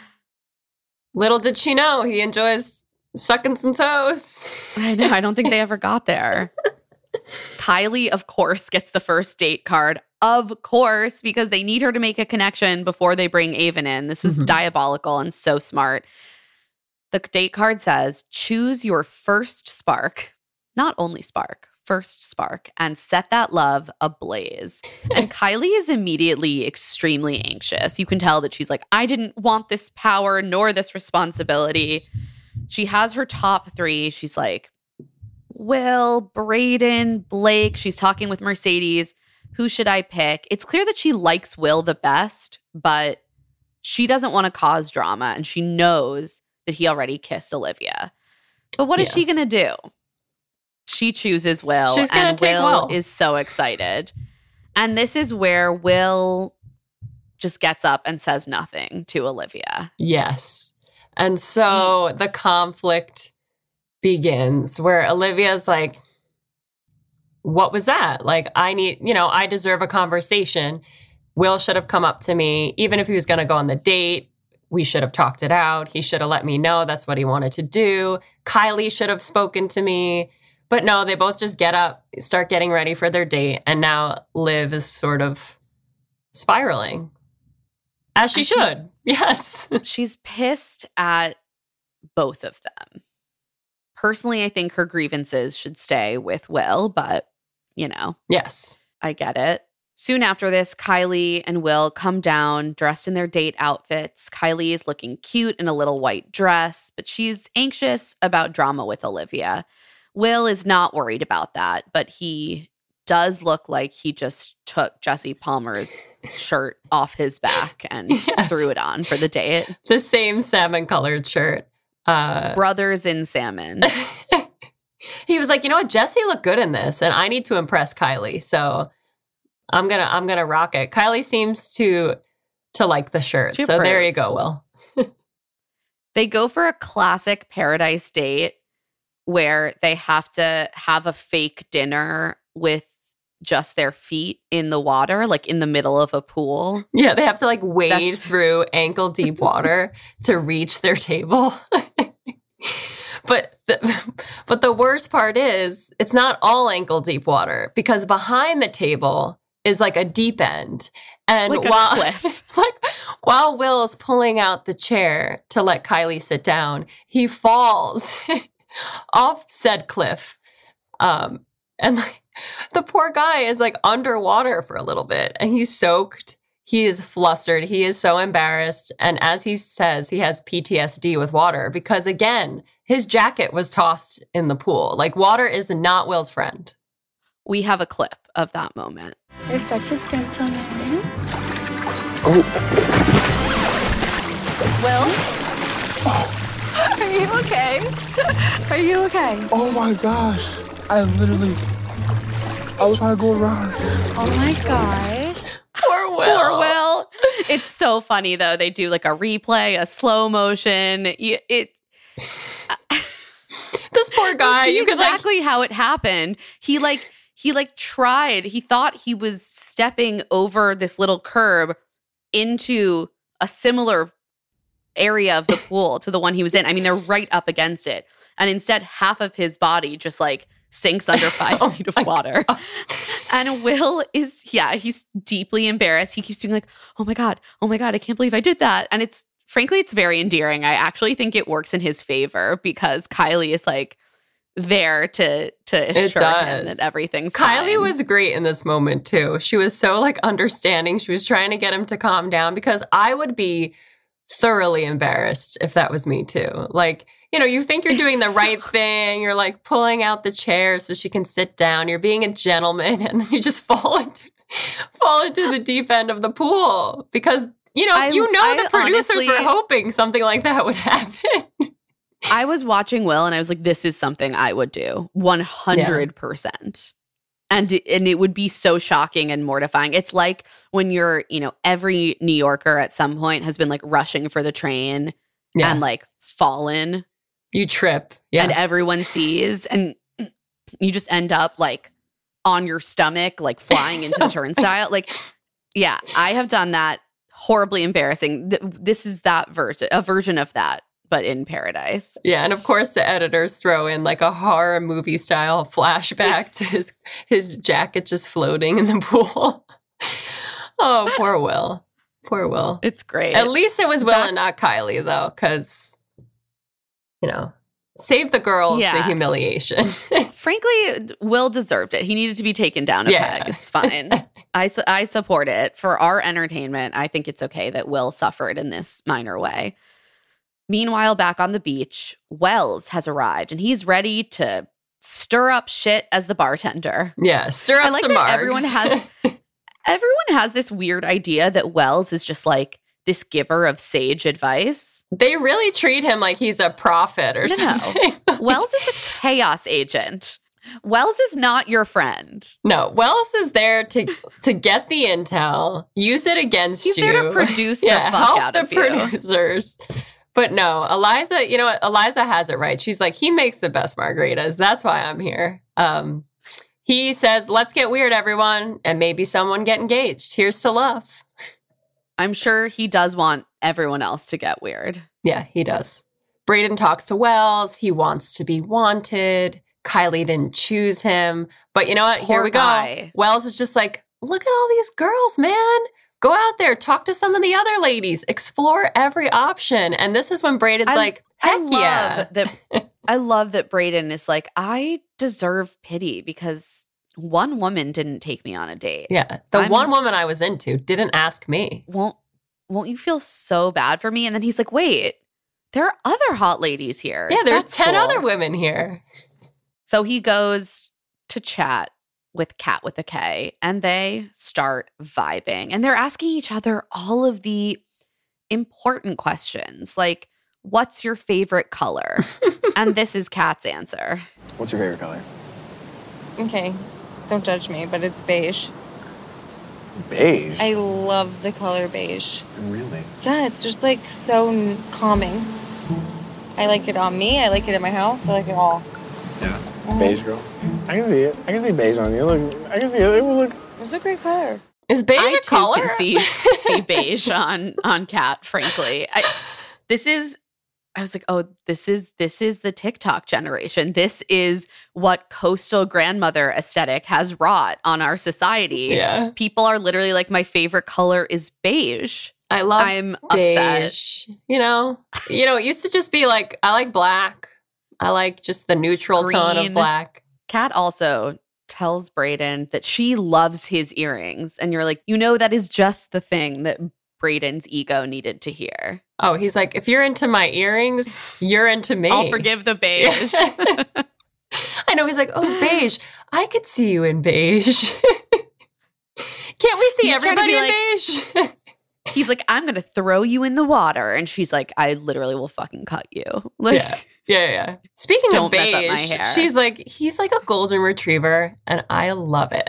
[SPEAKER 4] Little did she know he enjoys sucking some toes.
[SPEAKER 3] I know. I don't think they ever got there. Kylie, of course, gets the first date card. Of course, because they need her to make a connection before they bring Avon in. This was
[SPEAKER 4] Mhm.
[SPEAKER 3] diabolical and so smart. The date card says, choose your first spark, not only spark, first spark and set that love ablaze. And Kylie is immediately extremely anxious. You can tell that she's like, I didn't want this power nor this responsibility. She has her top three. She's like, Will, Brayden, Blake. She's talking with Mercedes. Who should I pick? It's clear that she likes Will the best, but she doesn't want to cause drama, and she knows that he already kissed Olivia. But what is
[SPEAKER 4] Yes.
[SPEAKER 3] she going to do? She chooses Will,
[SPEAKER 4] She's gonna
[SPEAKER 3] and
[SPEAKER 4] take
[SPEAKER 3] Will,
[SPEAKER 4] Will.
[SPEAKER 3] is so excited. And this is where Will just gets up and says nothing to Olivia.
[SPEAKER 4] Yes. And so
[SPEAKER 3] Yes.
[SPEAKER 4] the conflict begins where Olivia's like, what was that? Like, I need, you know, I deserve a conversation. Will should have come up to me. Even if he was going to go on the date, we should have talked it out. He should have let me know that's what he wanted to do. Kylie should have spoken to me. But no, they both just get up, start getting ready for their date. And now Liv is sort of spiraling. As she
[SPEAKER 3] And she's-
[SPEAKER 4] should. Yes.
[SPEAKER 3] She's pissed at both of them. Personally, I think her grievances should stay with Will, but, you know,
[SPEAKER 4] Yes.
[SPEAKER 3] I get it. Soon after this, Kylie and Will come down dressed in their date outfits. Kylie is looking cute in a little white dress, but she's anxious about drama with Olivia. Will is not worried about that, but he does look like he just took Jesse Palmer's shirt off his back and
[SPEAKER 4] Yes.
[SPEAKER 3] threw it on for the date.
[SPEAKER 4] The same salmon colored shirt. Uh,
[SPEAKER 3] Brothers in salmon.
[SPEAKER 4] he was like, you know what, Jesse looked good in this, and I need to impress Kylie, so I'm gonna I'm gonna rock it. Kylie seems to to like the shirt,
[SPEAKER 3] She
[SPEAKER 4] so there you
[SPEAKER 3] approves.
[SPEAKER 4] go, Will.
[SPEAKER 3] They go for a classic paradise date where they have to have a fake dinner with just their feet in the water, like in the middle of a pool.
[SPEAKER 4] Yeah, they have to like wade
[SPEAKER 3] That's-
[SPEAKER 4] through ankle deep water to reach their table. But the, but the worst part is it's not all ankle deep water, because behind the table is like a deep end. And
[SPEAKER 3] Like a
[SPEAKER 4] while
[SPEAKER 3] cliff.
[SPEAKER 4] like while Will's pulling out the chair to let Kylie sit down, he falls off said cliff. Um and like the poor guy is like underwater for a little bit, and he's soaked. He is flustered. He is so embarrassed. And as he says, he has P T S D with water because, again, his jacket was tossed in the pool. Like, water is not Will's friend.
[SPEAKER 3] We have a clip of that moment.
[SPEAKER 10] You're such a gentleman.
[SPEAKER 6] Oh,
[SPEAKER 8] Will? Are you okay? Are you okay?
[SPEAKER 11] oh my gosh. I literally, I was trying to go around.
[SPEAKER 8] Oh my gosh.
[SPEAKER 4] Poor Will.
[SPEAKER 3] Poor Will. It's so funny, though. They do like a replay, a slow motion. You- It,
[SPEAKER 4] This poor guy.
[SPEAKER 3] see
[SPEAKER 4] You could like
[SPEAKER 3] exactly how it happened. He like he like tried. He thought he was stepping over this little curb into a similar area of the pool to the one he was in. I mean, they're right up against it, and instead, half of his body just like sinks under five
[SPEAKER 4] Oh
[SPEAKER 3] feet of
[SPEAKER 4] my
[SPEAKER 3] water.
[SPEAKER 4] God.
[SPEAKER 3] And Will is, yeah, he's deeply embarrassed. He keeps doing like, oh my God, oh my God, I can't believe I did that. And it's, frankly, it's very endearing. I actually think it works in his favor because Kylie is like there to to
[SPEAKER 4] It
[SPEAKER 3] assure him
[SPEAKER 4] does.
[SPEAKER 3] that everything's
[SPEAKER 4] Kylie
[SPEAKER 3] fine.
[SPEAKER 4] was great in this moment too. She was so like understanding. She was trying to get him to calm down, because I would be thoroughly embarrassed if that was me too. Like, you know, you think you're doing the
[SPEAKER 3] It's
[SPEAKER 4] right
[SPEAKER 3] so-
[SPEAKER 4] thing. You're like pulling out the chair so she can sit down. You're being a gentleman, and then you just fall into fall into the deep end of the pool because, you know,
[SPEAKER 3] I-
[SPEAKER 4] you know
[SPEAKER 3] I
[SPEAKER 4] the producers
[SPEAKER 3] honestly-
[SPEAKER 4] were hoping something like that would happen.
[SPEAKER 3] I was watching Will and I was like, this is something I would do one hundred percent. And, and it would be so shocking and mortifying. It's like when you're, you know, every New Yorker at some point has been like rushing for the train and like fallen
[SPEAKER 4] you trip. Yeah.
[SPEAKER 3] and everyone sees and you just end up like on your stomach, like flying into the turnstile. Like, yeah, I have done that. Horribly embarrassing. Th- This is that version, a version of that, but in paradise.
[SPEAKER 4] Yeah, and of course the editors throw in like a horror movie style flashback to his his jacket just floating in the pool. Oh, poor Will. Poor Will.
[SPEAKER 3] It's great.
[SPEAKER 4] At least it was Will
[SPEAKER 3] Back-
[SPEAKER 4] and not Kylie, though, because, you know, save the girls
[SPEAKER 3] Yeah.
[SPEAKER 4] the humiliation.
[SPEAKER 3] Frankly, Will deserved it. He needed to be taken down a
[SPEAKER 4] Yeah.
[SPEAKER 3] peg. It's fine. I, su- I support it. For our entertainment, I think it's okay that Will suffered in this minor way. Meanwhile, back on the beach, Wells has arrived and he's ready to stir up shit as the bartender.
[SPEAKER 4] Yeah, stir up
[SPEAKER 3] I like
[SPEAKER 4] some
[SPEAKER 3] that
[SPEAKER 4] margs.
[SPEAKER 3] everyone has everyone has this weird idea that Wells is just like this giver of sage advice.
[SPEAKER 4] They really treat him like he's a prophet or
[SPEAKER 3] No, no.
[SPEAKER 4] something.
[SPEAKER 3] Wells is a chaos agent. Wells is not your friend.
[SPEAKER 4] No, Wells is there to to get the intel, use it against
[SPEAKER 3] He's
[SPEAKER 4] you.
[SPEAKER 3] there to produce the
[SPEAKER 4] yeah,
[SPEAKER 3] fuck
[SPEAKER 4] help
[SPEAKER 3] out
[SPEAKER 4] the
[SPEAKER 3] of you.
[SPEAKER 4] producers. But no, Eliza, you know what? Eliza has it right. She's like, he makes the best margaritas. That's why I'm here. Um, he says, let's get weird, everyone, and maybe someone get engaged. Here's to love.
[SPEAKER 3] I'm sure he does want everyone else to get weird.
[SPEAKER 4] Yeah, he does. Brayden talks to Wells. He wants to be wanted. Kylie didn't choose him. But you know what?
[SPEAKER 3] Poor
[SPEAKER 4] Here we go.
[SPEAKER 3] guy.
[SPEAKER 4] Wells is just like, look at all these girls, man. Go out there, talk to some of the other ladies, explore every option. And this is when Brayden's
[SPEAKER 3] I-
[SPEAKER 4] like, heck
[SPEAKER 3] I love
[SPEAKER 4] yeah.
[SPEAKER 3] that. I love that Brayden is like, I deserve pity because one woman didn't take me on a date.
[SPEAKER 4] Yeah. The
[SPEAKER 3] I'm-
[SPEAKER 4] one woman I was into didn't ask me.
[SPEAKER 3] Won't won't you feel so bad for me? And then he's like, wait, there are other hot ladies here.
[SPEAKER 4] Yeah, there's
[SPEAKER 3] That's
[SPEAKER 4] ten
[SPEAKER 3] cool.
[SPEAKER 4] other women here.
[SPEAKER 3] So he goes to chat with Kat with a K, and they start vibing. And they're asking each other all of the important questions, like, what's your favorite color? And this is Kat's answer.
[SPEAKER 7] What's your favorite color?
[SPEAKER 12] Okay, don't judge me, but it's beige.
[SPEAKER 7] Beige.
[SPEAKER 12] I love the color beige.
[SPEAKER 7] Really?
[SPEAKER 12] Yeah, it's just like so n- calming. I like it on me. I like it in my house. I like it all.
[SPEAKER 7] Yeah. Beige girl. I can see it. I can see beige on you. Look, I can see it. It will look.
[SPEAKER 12] It's a great color.
[SPEAKER 4] Is beige
[SPEAKER 3] I
[SPEAKER 4] a
[SPEAKER 3] too
[SPEAKER 4] color?
[SPEAKER 3] can see, see beige on on Kat, frankly. I, this is I was like, oh, this is this is the TikTok generation. This is what coastal grandmother aesthetic has wrought on our society.
[SPEAKER 4] Yeah.
[SPEAKER 3] People are literally like, my favorite color is beige.
[SPEAKER 4] I love
[SPEAKER 3] I'm upset.
[SPEAKER 4] beige. You know, you know, it used to just be like, I like black. I like just the neutral tone of
[SPEAKER 3] Green.
[SPEAKER 4] black.
[SPEAKER 3] Kat also tells Brayden that she loves his earrings. And you're like, you know, that is just the thing that Brayden's ego needed to hear.
[SPEAKER 4] Oh, he's like, if you're into my earrings, you're into me.
[SPEAKER 3] I'll forgive the beige.
[SPEAKER 4] I know. He's like, oh, beige. I could see you in beige. Can't we see
[SPEAKER 3] He's trying to
[SPEAKER 4] everybody
[SPEAKER 3] be
[SPEAKER 4] in
[SPEAKER 3] like-
[SPEAKER 4] beige?
[SPEAKER 3] He's like, I'm going to throw you in the water. And she's like, I literally will fucking cut you. Like,
[SPEAKER 4] Yeah. Yeah, yeah. Speaking
[SPEAKER 3] Don't
[SPEAKER 4] of
[SPEAKER 3] mess up my
[SPEAKER 4] beige,
[SPEAKER 3] hair.
[SPEAKER 4] she's like, he's like a golden retriever, and I love it.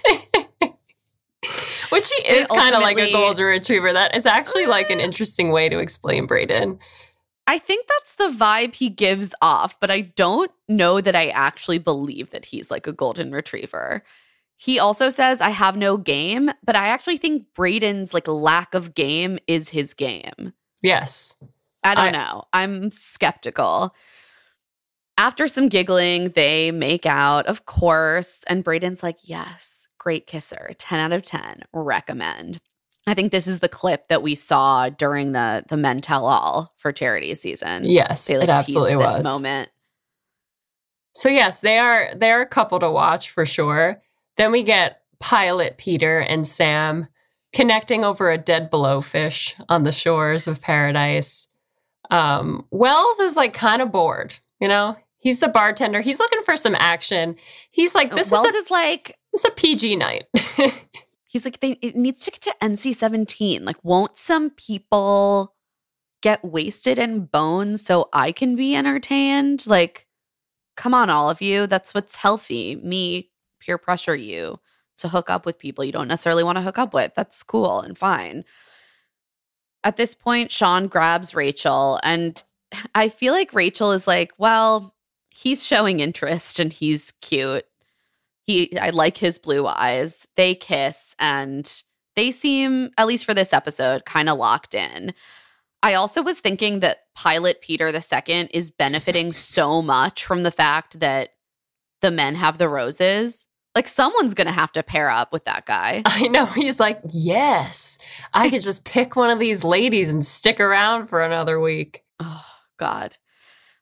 [SPEAKER 4] Which he is kind of like a
[SPEAKER 3] ultimately-
[SPEAKER 4] golden retriever. That is actually like an interesting way to explain Brayden.
[SPEAKER 3] I think that's the vibe he gives off, but I don't know that I actually believe that he's like a golden retriever. He also says, I have no game, but I actually think Brayden's like lack of game is his game.
[SPEAKER 4] Yes.
[SPEAKER 3] I don't
[SPEAKER 4] I-
[SPEAKER 3] know. I'm skeptical. After some giggling, they make out, of course, and Brayden's like, yes, great kisser, ten out of ten, recommend. I think this is the clip that we saw during the the Men Tell All for charity season.
[SPEAKER 4] Yes,
[SPEAKER 3] They like
[SPEAKER 4] it absolutely
[SPEAKER 3] teased
[SPEAKER 4] was.
[SPEAKER 3] this moment.
[SPEAKER 4] So yes, they are they're a couple to watch for sure. Then we get Pilot Peter and Sam connecting over a dead blowfish on the shores of paradise. Um, Wells is like kind of bored, you know? He's the bartender. He's looking for some action. He's like, this
[SPEAKER 3] Wells
[SPEAKER 4] is, a,
[SPEAKER 3] is like,
[SPEAKER 4] this is a P G night.
[SPEAKER 3] he's like, they, it needs to get to N C seventeen. Like, won't some people get wasted and boned so I can be entertained? Like, come on, all of you. That's what's healthy. Me peer pressure you to hook up with people you don't necessarily want to hook up with. That's cool and fine. At this point, Sean grabs Rachel, and I feel like Rachel is like, well, he's showing interest and he's cute. He, I like his blue eyes. They kiss, and they seem, at least for this episode, kind of locked in. I also was thinking that Pilot Peter the Second is benefiting so much from the fact that the men have the roses. Like, someone's going to have to pair up with that guy.
[SPEAKER 4] I know. He's like, yes, I could just pick one of these ladies and stick around for another week.
[SPEAKER 3] Oh, God.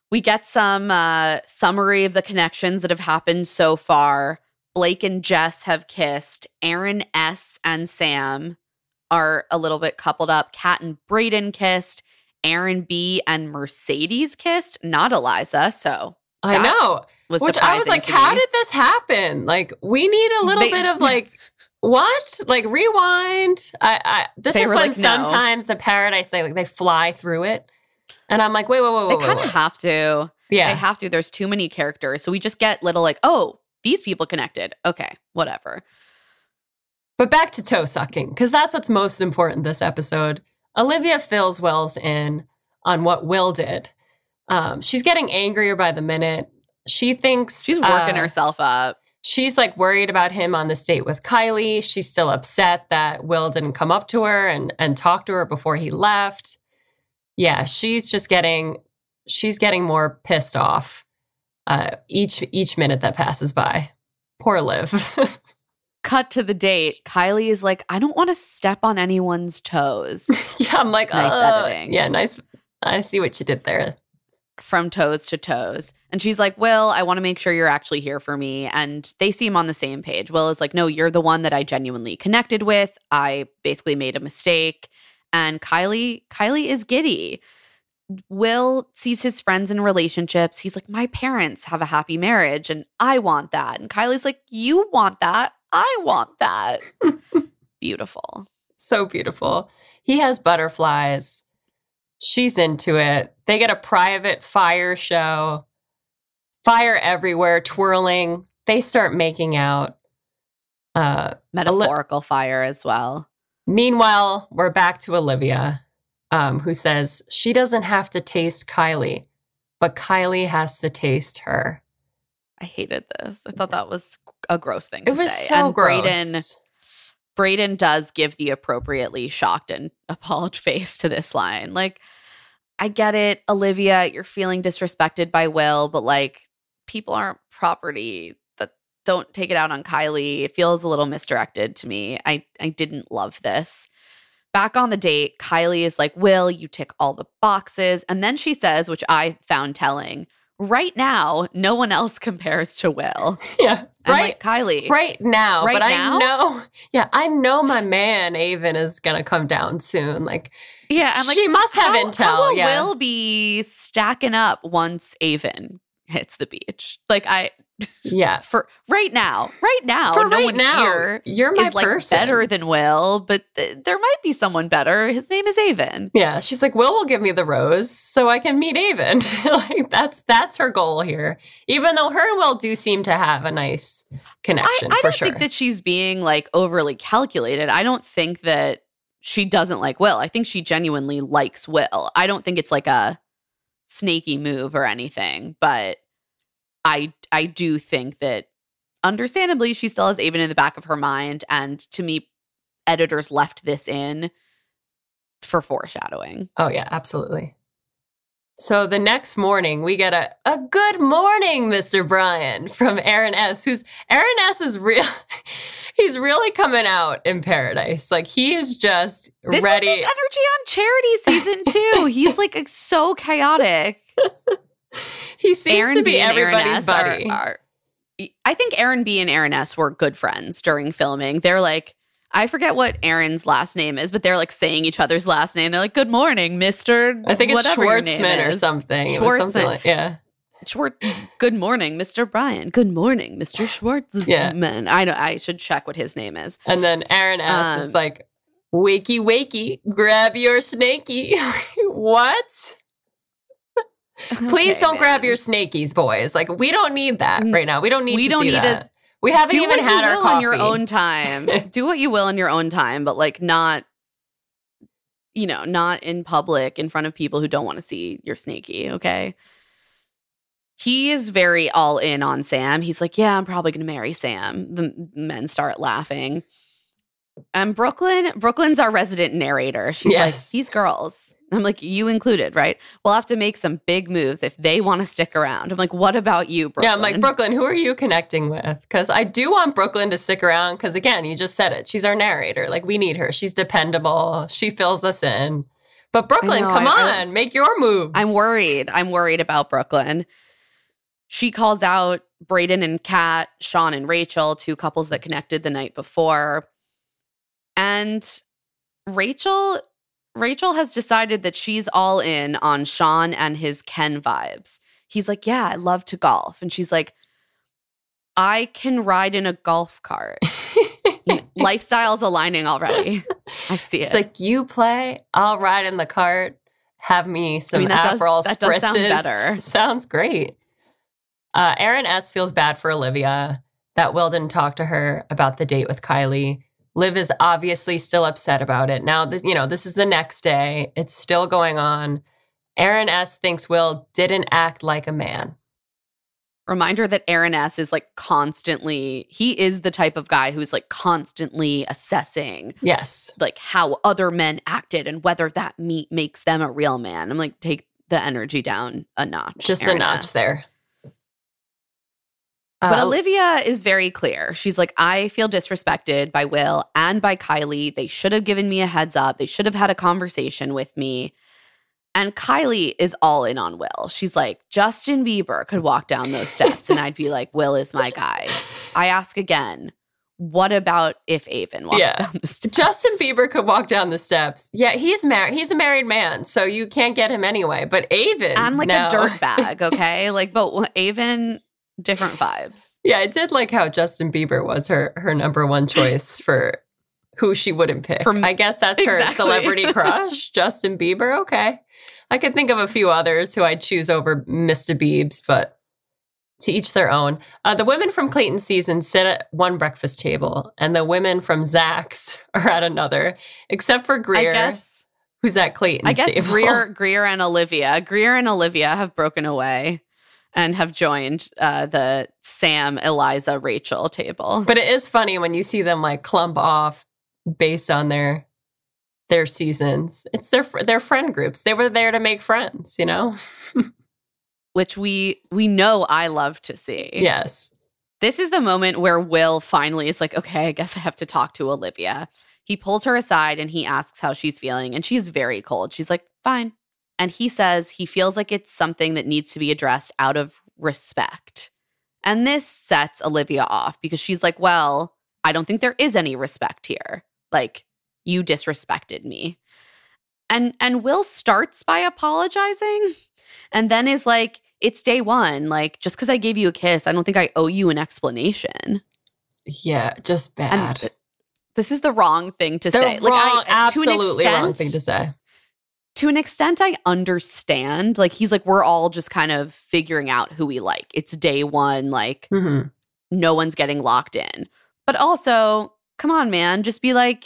[SPEAKER 3] We get some uh, summary of the connections that have happened so far. Blake and Jess have kissed. Aaron S. and Sam are a little bit coupled up. Kat and Brayden kissed. Aaron B. and Mercedes kissed. Not Eliza, so
[SPEAKER 4] I know.
[SPEAKER 3] Was
[SPEAKER 4] Which I was like, how
[SPEAKER 3] me.
[SPEAKER 4] did this happen? Like, we need a little
[SPEAKER 3] They-
[SPEAKER 4] bit of like, what? Like, rewind. I, I This
[SPEAKER 3] They
[SPEAKER 4] is
[SPEAKER 3] were
[SPEAKER 4] when
[SPEAKER 3] like, no.
[SPEAKER 4] sometimes the paradise, they like they fly through it. And I'm like, wait, wait, wait,
[SPEAKER 3] They
[SPEAKER 4] wait,
[SPEAKER 3] kind
[SPEAKER 4] wait,
[SPEAKER 3] of
[SPEAKER 4] wait.
[SPEAKER 3] have to.
[SPEAKER 4] Yeah.
[SPEAKER 3] They have to. There's too many characters. So we just get little like, oh, these people connected. Okay, whatever.
[SPEAKER 4] But back to toe sucking, because that's what's most important this episode. Olivia fills Wells in on what Will did. Um, she's getting angrier by the minute. She thinks
[SPEAKER 3] She's working
[SPEAKER 4] uh,
[SPEAKER 3] herself up.
[SPEAKER 4] She's like worried about him on this date with Kylie. She's still upset that Will didn't come up to her and, and talk to her before he left. Yeah, she's just getting, she's getting more pissed off uh, each each minute that passes by. Poor Liv.
[SPEAKER 3] Cut to the date. Kylie is like, I don't want to step on anyone's toes.
[SPEAKER 4] Yeah, I'm like,
[SPEAKER 3] Nice
[SPEAKER 4] uh,
[SPEAKER 3] editing.
[SPEAKER 4] Yeah, nice. I see what you did there.
[SPEAKER 3] From toes to toes. And she's like, Will, I want to make sure you're actually here for me. And they seem on the same page. Will is like, no, you're the one that I genuinely connected with. I basically made a mistake. And Kylie, Kylie is giddy. Will sees his friends in relationships. He's like, my parents have a happy marriage and I want that. And Kylie's like, you want that. I want that. Beautiful.
[SPEAKER 4] So beautiful. He has butterflies. She's into it. They get a private fire show. Fire everywhere, twirling. They start making out. Uh,
[SPEAKER 3] Metaphorical fire as well.
[SPEAKER 4] Meanwhile, we're back to Olivia, um, who says she doesn't have to taste Kylie, but Kylie has to taste her.
[SPEAKER 3] I hated this. I thought that was a gross thing
[SPEAKER 4] It
[SPEAKER 3] to
[SPEAKER 4] was
[SPEAKER 3] say.
[SPEAKER 4] so
[SPEAKER 3] and
[SPEAKER 4] gross.
[SPEAKER 3] Brayden, Brayden does give the appropriately shocked and appalled face to this line. Like, I get it, Olivia, you're feeling disrespected by Will, but like, people aren't property. That don't take it out on Kylie. It feels a little misdirected to me. I, I didn't love this. Back on the date, Kylie is like, Will, you tick all the boxes. And then she says, which I found telling, right now, no one else compares to Will.
[SPEAKER 4] Yeah.
[SPEAKER 3] I'm
[SPEAKER 4] Right.
[SPEAKER 3] like, Kylie.
[SPEAKER 4] Right now.
[SPEAKER 3] Right
[SPEAKER 4] but
[SPEAKER 3] now?
[SPEAKER 4] I know, yeah, I know my man, Avon, is going to come down soon. Like,
[SPEAKER 3] Yeah, I'm like,
[SPEAKER 4] she must have
[SPEAKER 3] how,
[SPEAKER 4] intel.
[SPEAKER 3] How will
[SPEAKER 4] yeah.
[SPEAKER 3] Will be stacking up once Avon hits the beach? Like, I,
[SPEAKER 4] yeah.
[SPEAKER 3] for right now, right now,
[SPEAKER 4] For
[SPEAKER 3] no
[SPEAKER 4] right
[SPEAKER 3] one
[SPEAKER 4] now,
[SPEAKER 3] here
[SPEAKER 4] you're my
[SPEAKER 3] is like
[SPEAKER 4] person.
[SPEAKER 3] better than Will, but th- there might be someone better. His name is Avon.
[SPEAKER 4] Yeah, she's like, Will will give me the rose so I can meet Avon. Like that's that's her goal here. Even though her and Will do seem to have a nice connection,
[SPEAKER 3] I, I
[SPEAKER 4] for
[SPEAKER 3] don't
[SPEAKER 4] sure.
[SPEAKER 3] think that she's being like overly calculated. I don't think that she doesn't like Will. I think she genuinely likes Will. I don't think it's like a snaky move or anything, but I I do think that understandably she still has Avon in the back of her mind, and to me, editors left this in for foreshadowing.
[SPEAKER 4] Oh yeah, absolutely. So the next morning, we get a, a good morning, Mister Brian, from Aaron S., who's Aaron S. is real. He's really coming out in Paradise. Like he is just
[SPEAKER 3] This
[SPEAKER 4] ready.
[SPEAKER 3] was his energy on Charity season two. He's like so chaotic.
[SPEAKER 4] He seems
[SPEAKER 3] Aaron
[SPEAKER 4] to be
[SPEAKER 3] B and Aaron
[SPEAKER 4] everybody's
[SPEAKER 3] S
[SPEAKER 4] buddy.
[SPEAKER 3] Are, are, I think Aaron B and Aaron S were good friends during filming. They're like, I forget what Aaron's last name is, but they're like saying each other's last name. They're like, good morning, Mister
[SPEAKER 4] I think it's
[SPEAKER 3] whatever your name
[SPEAKER 4] Schwartzman or
[SPEAKER 3] is."
[SPEAKER 4] something. It was something
[SPEAKER 3] Schwartzman.
[SPEAKER 4] like, yeah.
[SPEAKER 3] Schwartz. Good morning, Mister Brian. Good morning, Mister Schwartzman.
[SPEAKER 4] Yeah.
[SPEAKER 3] I don't. I should check what his name is.
[SPEAKER 4] And then Aaron S.
[SPEAKER 3] Um,
[SPEAKER 4] is like, wakey, wakey, grab your snaky. What? Please
[SPEAKER 3] Okay,
[SPEAKER 4] don't
[SPEAKER 3] man.
[SPEAKER 4] grab your snakies, boys. Like, we don't need that right now. We don't need
[SPEAKER 3] We
[SPEAKER 4] to
[SPEAKER 3] don't
[SPEAKER 4] see
[SPEAKER 3] need
[SPEAKER 4] that.
[SPEAKER 3] to
[SPEAKER 4] We haven't
[SPEAKER 3] Do
[SPEAKER 4] even
[SPEAKER 3] what
[SPEAKER 4] had
[SPEAKER 3] you
[SPEAKER 4] our
[SPEAKER 3] will
[SPEAKER 4] coffee.
[SPEAKER 3] on your own time. Do what you will in your own time, but like not, you know, not in public in front of people who don't want to see your snaky. Okay. He is very all in on Sam. He's like, yeah, I'm probably going to marry Sam. The men start laughing. And Brooklyn, Brooklyn's our resident narrator. She's
[SPEAKER 4] Yes.
[SPEAKER 3] like, these girls, I'm like, you included, right? We'll have to make some big moves if they want to stick around. I'm like, what about you, Brooklyn?
[SPEAKER 4] Yeah, I'm like, Brooklyn, who are you connecting with? Because I do want Brooklyn to stick around because, again, you just said it. She's our narrator. Like, we need her. She's dependable. She fills us in. But Brooklyn,
[SPEAKER 3] know,
[SPEAKER 4] come
[SPEAKER 3] I,
[SPEAKER 4] on, I, make your moves.
[SPEAKER 3] I'm worried. I'm worried about Brooklyn. She calls out Brayden and Kat, Sean and Rachel, two couples that connected the night before. And Rachel, Rachel has decided that she's all in on Sean and his Ken vibes. He's like, yeah, I love to golf. And she's like, I can ride in a golf cart. Lifestyle's aligning already. I see it.
[SPEAKER 4] It's like, you play, I'll ride in the cart, have me some
[SPEAKER 3] I mean, that
[SPEAKER 4] Aperol
[SPEAKER 3] does, that
[SPEAKER 4] spritzes.
[SPEAKER 3] does sound better.
[SPEAKER 4] Sounds great. Uh, Aaron S. feels bad for Olivia that Will didn't talk to her about the date with Kylie. Liv is obviously still upset about it. Now, this, you know, this is the next day. It's still going on. Aaron S. thinks Will didn't act like a man.
[SPEAKER 3] Reminder that Aaron S. is like constantly, he is the type of guy who's like constantly assessing.
[SPEAKER 4] Yes.
[SPEAKER 3] Like how other men acted and whether that meet makes them a real man. I'm like, take the energy down a notch.
[SPEAKER 4] Just
[SPEAKER 3] Aaron
[SPEAKER 4] a notch
[SPEAKER 3] S.
[SPEAKER 4] there.
[SPEAKER 3] But
[SPEAKER 4] Uh,
[SPEAKER 3] Olivia is very clear. She's like, I feel disrespected by Will and by Kylie. They should have given me a heads up. They should have had a conversation with me. And Kylie is all in on Will. She's like, Justin Bieber could walk down those steps and I'd be like, Will is my guy. I ask again, what about if Avon walks
[SPEAKER 4] Yeah.
[SPEAKER 3] down the steps?
[SPEAKER 4] Justin Bieber could walk down the steps. Yeah, he's married. He's a married man, so you can't get him anyway. But Avon,
[SPEAKER 3] And like
[SPEAKER 4] no.
[SPEAKER 3] a dirtbag, okay? Like, but Avon, different vibes.
[SPEAKER 4] Yeah, I did like how Justin Bieber was her her number one choice for who she wouldn't pick.
[SPEAKER 3] For-
[SPEAKER 4] I guess that's her
[SPEAKER 3] Exactly.
[SPEAKER 4] celebrity crush, Justin Bieber. Okay. I could think of a few others who I'd choose over Mister Biebs, but to each their own. Uh, the women from Clayton season sit at one breakfast table, and the women from Zach's are at another, except for Greer,
[SPEAKER 3] I guess,
[SPEAKER 4] who's at Clayton's
[SPEAKER 3] I guess
[SPEAKER 4] table.
[SPEAKER 3] Greer, Greer and Olivia. Greer and Olivia have broken away and have joined uh, the Sam, Eliza, Rachel table.
[SPEAKER 4] But it is funny when you see them like clump off based on their their seasons. It's their their friend groups. They were there to make friends, you know?
[SPEAKER 3] Which we we know I love to see.
[SPEAKER 4] Yes.
[SPEAKER 3] This is the moment where Will finally is like, okay, I guess I have to talk to Olivia. He pulls her aside and he asks how she's feeling. And she's very cold. She's like, fine. And he says he feels like it's something that needs to be addressed out of respect. And this sets Olivia off because she's like, well, I don't think there is any respect here. Like, you disrespected me. And and Will starts by apologizing and then is like, it's day one. Like, just because I gave you a kiss, I don't think I owe you an explanation.
[SPEAKER 4] Yeah, just bad.
[SPEAKER 3] And this is the wrong thing to
[SPEAKER 4] the
[SPEAKER 3] say.
[SPEAKER 4] Wrong,
[SPEAKER 3] like, I,
[SPEAKER 4] absolutely
[SPEAKER 3] to an extent,
[SPEAKER 4] wrong thing to say.
[SPEAKER 3] To an extent, I understand. Like, he's like, we're all just kind of figuring out who we like. It's day one. Like,
[SPEAKER 4] Mm-hmm.
[SPEAKER 3] no one's getting locked in. But also, come on, man. Just be like,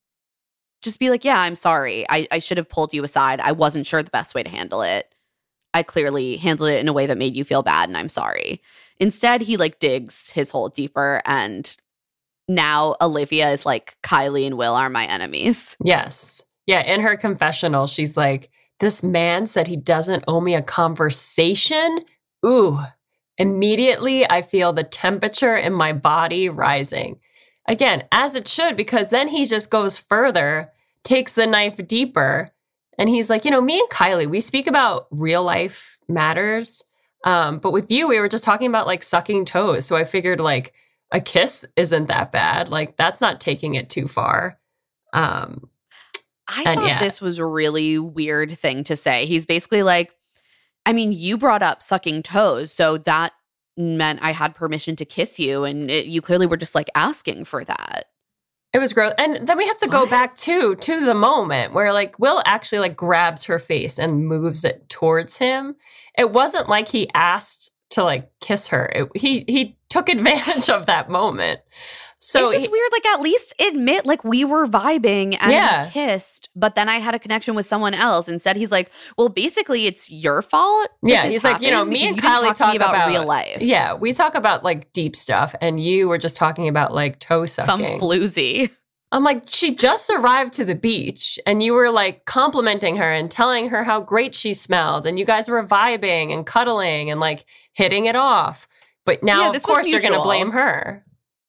[SPEAKER 3] just be like, yeah, I'm sorry. I, I should have pulled you aside. I wasn't sure the best way to handle it. I clearly handled it in a way that made you feel bad, and I'm sorry. Instead, he like digs his hole deeper, and now Olivia is like, Kylie and Will are my enemies.
[SPEAKER 4] Yes. Yeah, in her confessional, she's like, this man said he doesn't owe me a conversation. Ooh. Immediately, I feel the temperature in my body rising. Again, as it should, because then he just goes further, takes the knife deeper, and he's like, you know, me and Kylie, we speak about real life matters. Um, but with you, we were just talking about like sucking toes. So I figured like a kiss isn't that bad. Like that's not taking it too far. Um,
[SPEAKER 3] I
[SPEAKER 4] And
[SPEAKER 3] thought
[SPEAKER 4] yeah.
[SPEAKER 3] this was a really weird thing to say. He's basically like, I mean, you brought up sucking toes, so that meant I had permission to kiss you, and it, you clearly were just like asking for that.
[SPEAKER 4] It was gross. And then we have to go
[SPEAKER 3] What?
[SPEAKER 4] back to to the moment where like Will actually like grabs her face and moves it towards him. It wasn't like he asked to like kiss her. It, he he took advantage of that moment. So
[SPEAKER 3] it's just
[SPEAKER 4] he-
[SPEAKER 3] weird. Like, at least admit like we were vibing and
[SPEAKER 4] Yeah.
[SPEAKER 3] we kissed, but then I had a connection with someone else. Instead, he's like, "Well, basically, it's your fault." that
[SPEAKER 4] Yeah,
[SPEAKER 3] this
[SPEAKER 4] he's like, you know,
[SPEAKER 3] happened
[SPEAKER 4] me
[SPEAKER 3] because
[SPEAKER 4] and
[SPEAKER 3] you didn't
[SPEAKER 4] Kylie
[SPEAKER 3] talk to me
[SPEAKER 4] talk
[SPEAKER 3] about,
[SPEAKER 4] about-
[SPEAKER 3] real life.
[SPEAKER 4] yeah, we talk about like deep stuff, and you were just talking about like toe
[SPEAKER 3] Some
[SPEAKER 4] sucking.
[SPEAKER 3] floozy.
[SPEAKER 4] I'm like, she just arrived to the beach and you were like complimenting her and telling her how great she smelled. And you guys were vibing and cuddling and like hitting it off. But now,
[SPEAKER 3] Yeah,
[SPEAKER 4] of
[SPEAKER 3] this was
[SPEAKER 4] course, you're going to
[SPEAKER 3] mutual.
[SPEAKER 4] blame her.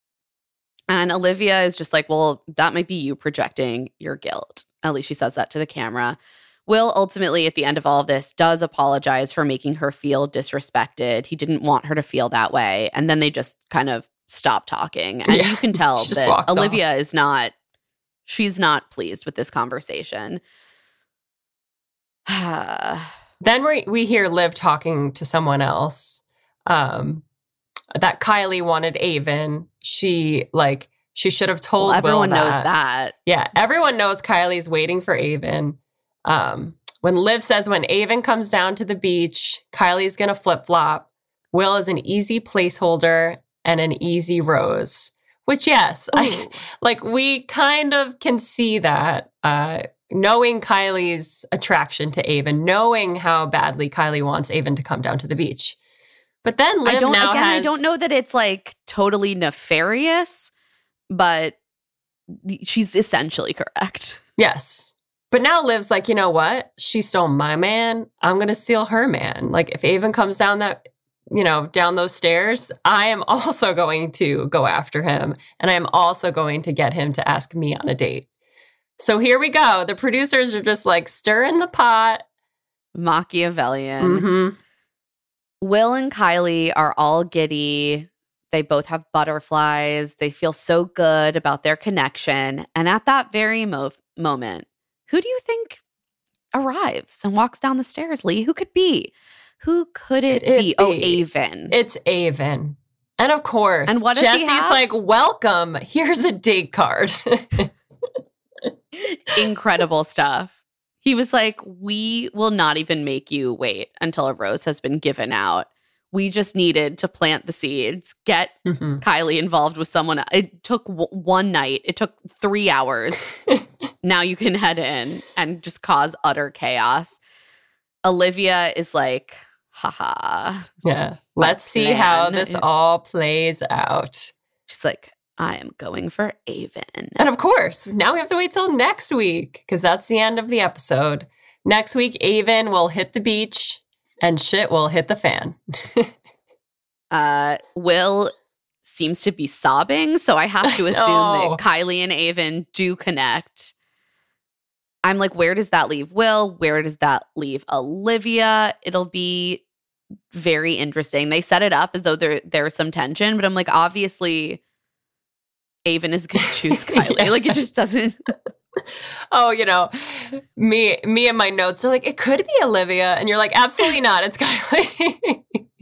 [SPEAKER 3] And Olivia is just like, well, that might be you projecting your guilt. At least she says that to the camera. Will ultimately, at the end of all of this, does apologize for making her feel disrespected. He didn't want her to feel that way. And then they just kind of stop talking. And
[SPEAKER 4] Yeah.
[SPEAKER 3] you can tell
[SPEAKER 4] She just
[SPEAKER 3] that
[SPEAKER 4] walks
[SPEAKER 3] Olivia is not, she's not pleased with this conversation.
[SPEAKER 4] Then we we hear Liv talking to someone else. Um, that Kylie wanted Aven. She like she should have told
[SPEAKER 3] Well, everyone
[SPEAKER 4] Will
[SPEAKER 3] knows
[SPEAKER 4] that.
[SPEAKER 3] that.
[SPEAKER 4] Yeah, everyone knows Kylie's waiting for Aven. Um, when Liv says when Aven comes down to the beach, Kylie's gonna flip flop. Will is an easy placeholder and an easy rose. Which yes, I, like we kind of can see that. Uh, knowing Kylie's attraction to Aven, knowing how badly Kylie wants Aven to come down to the beach. But then Liv
[SPEAKER 3] I don't,
[SPEAKER 4] now
[SPEAKER 3] again,
[SPEAKER 4] has...
[SPEAKER 3] I don't know that it's like totally nefarious, but she's essentially correct.
[SPEAKER 4] Yes. But now Liv's like, you know what? She stole my man. I'm going to steal her man. Like if Aven comes down that, you know, down those stairs, I am also going to go after him. And I am also going to get him to ask me on a date. So here we go. The producers are just like stirring the pot.
[SPEAKER 3] Machiavellian.
[SPEAKER 4] Mm-hmm.
[SPEAKER 3] Will and Kylie are all giddy. They both have butterflies. They feel so good about their connection. And at that very mo- moment, who do you think arrives and walks down the stairs, Lee? Who could be? Who could it,
[SPEAKER 4] It'd
[SPEAKER 3] be? Oh,
[SPEAKER 4] be-
[SPEAKER 3] Aven.
[SPEAKER 4] It's Aven. And of course,
[SPEAKER 3] And what does he
[SPEAKER 4] Jesse's
[SPEAKER 3] have?
[SPEAKER 4] like, welcome. Here's a date card.
[SPEAKER 3] Incredible stuff. He was like, we will not even make you wait until a rose has been given out. We just needed to plant the seeds, get
[SPEAKER 4] Mhm.
[SPEAKER 3] Kylie involved with someone. It took w- one night. It took three hours. Now you can head in and just cause utter chaos. Olivia is like, haha.
[SPEAKER 4] Yeah. Let's see how this all plays out.
[SPEAKER 3] She's like, I am going for Aven.
[SPEAKER 4] And of course, now we have to wait till next week because that's the end of the episode. Next week, Aven will hit the beach and shit will hit the fan.
[SPEAKER 3] uh, Will seems to be sobbing, so I have to assume
[SPEAKER 4] know.
[SPEAKER 3] that Kylie and Aven do connect. I'm like, where does that leave Will? Where does that leave Olivia? It'll be very interesting. They set it up as though there there's some tension, but I'm like, obviously, Aven is going to choose Kylie.
[SPEAKER 4] Yeah.
[SPEAKER 3] Like, it just doesn't.
[SPEAKER 4] Oh, you know, me me and my notes are like, it could be Olivia. And you're like, absolutely not. It's Kylie.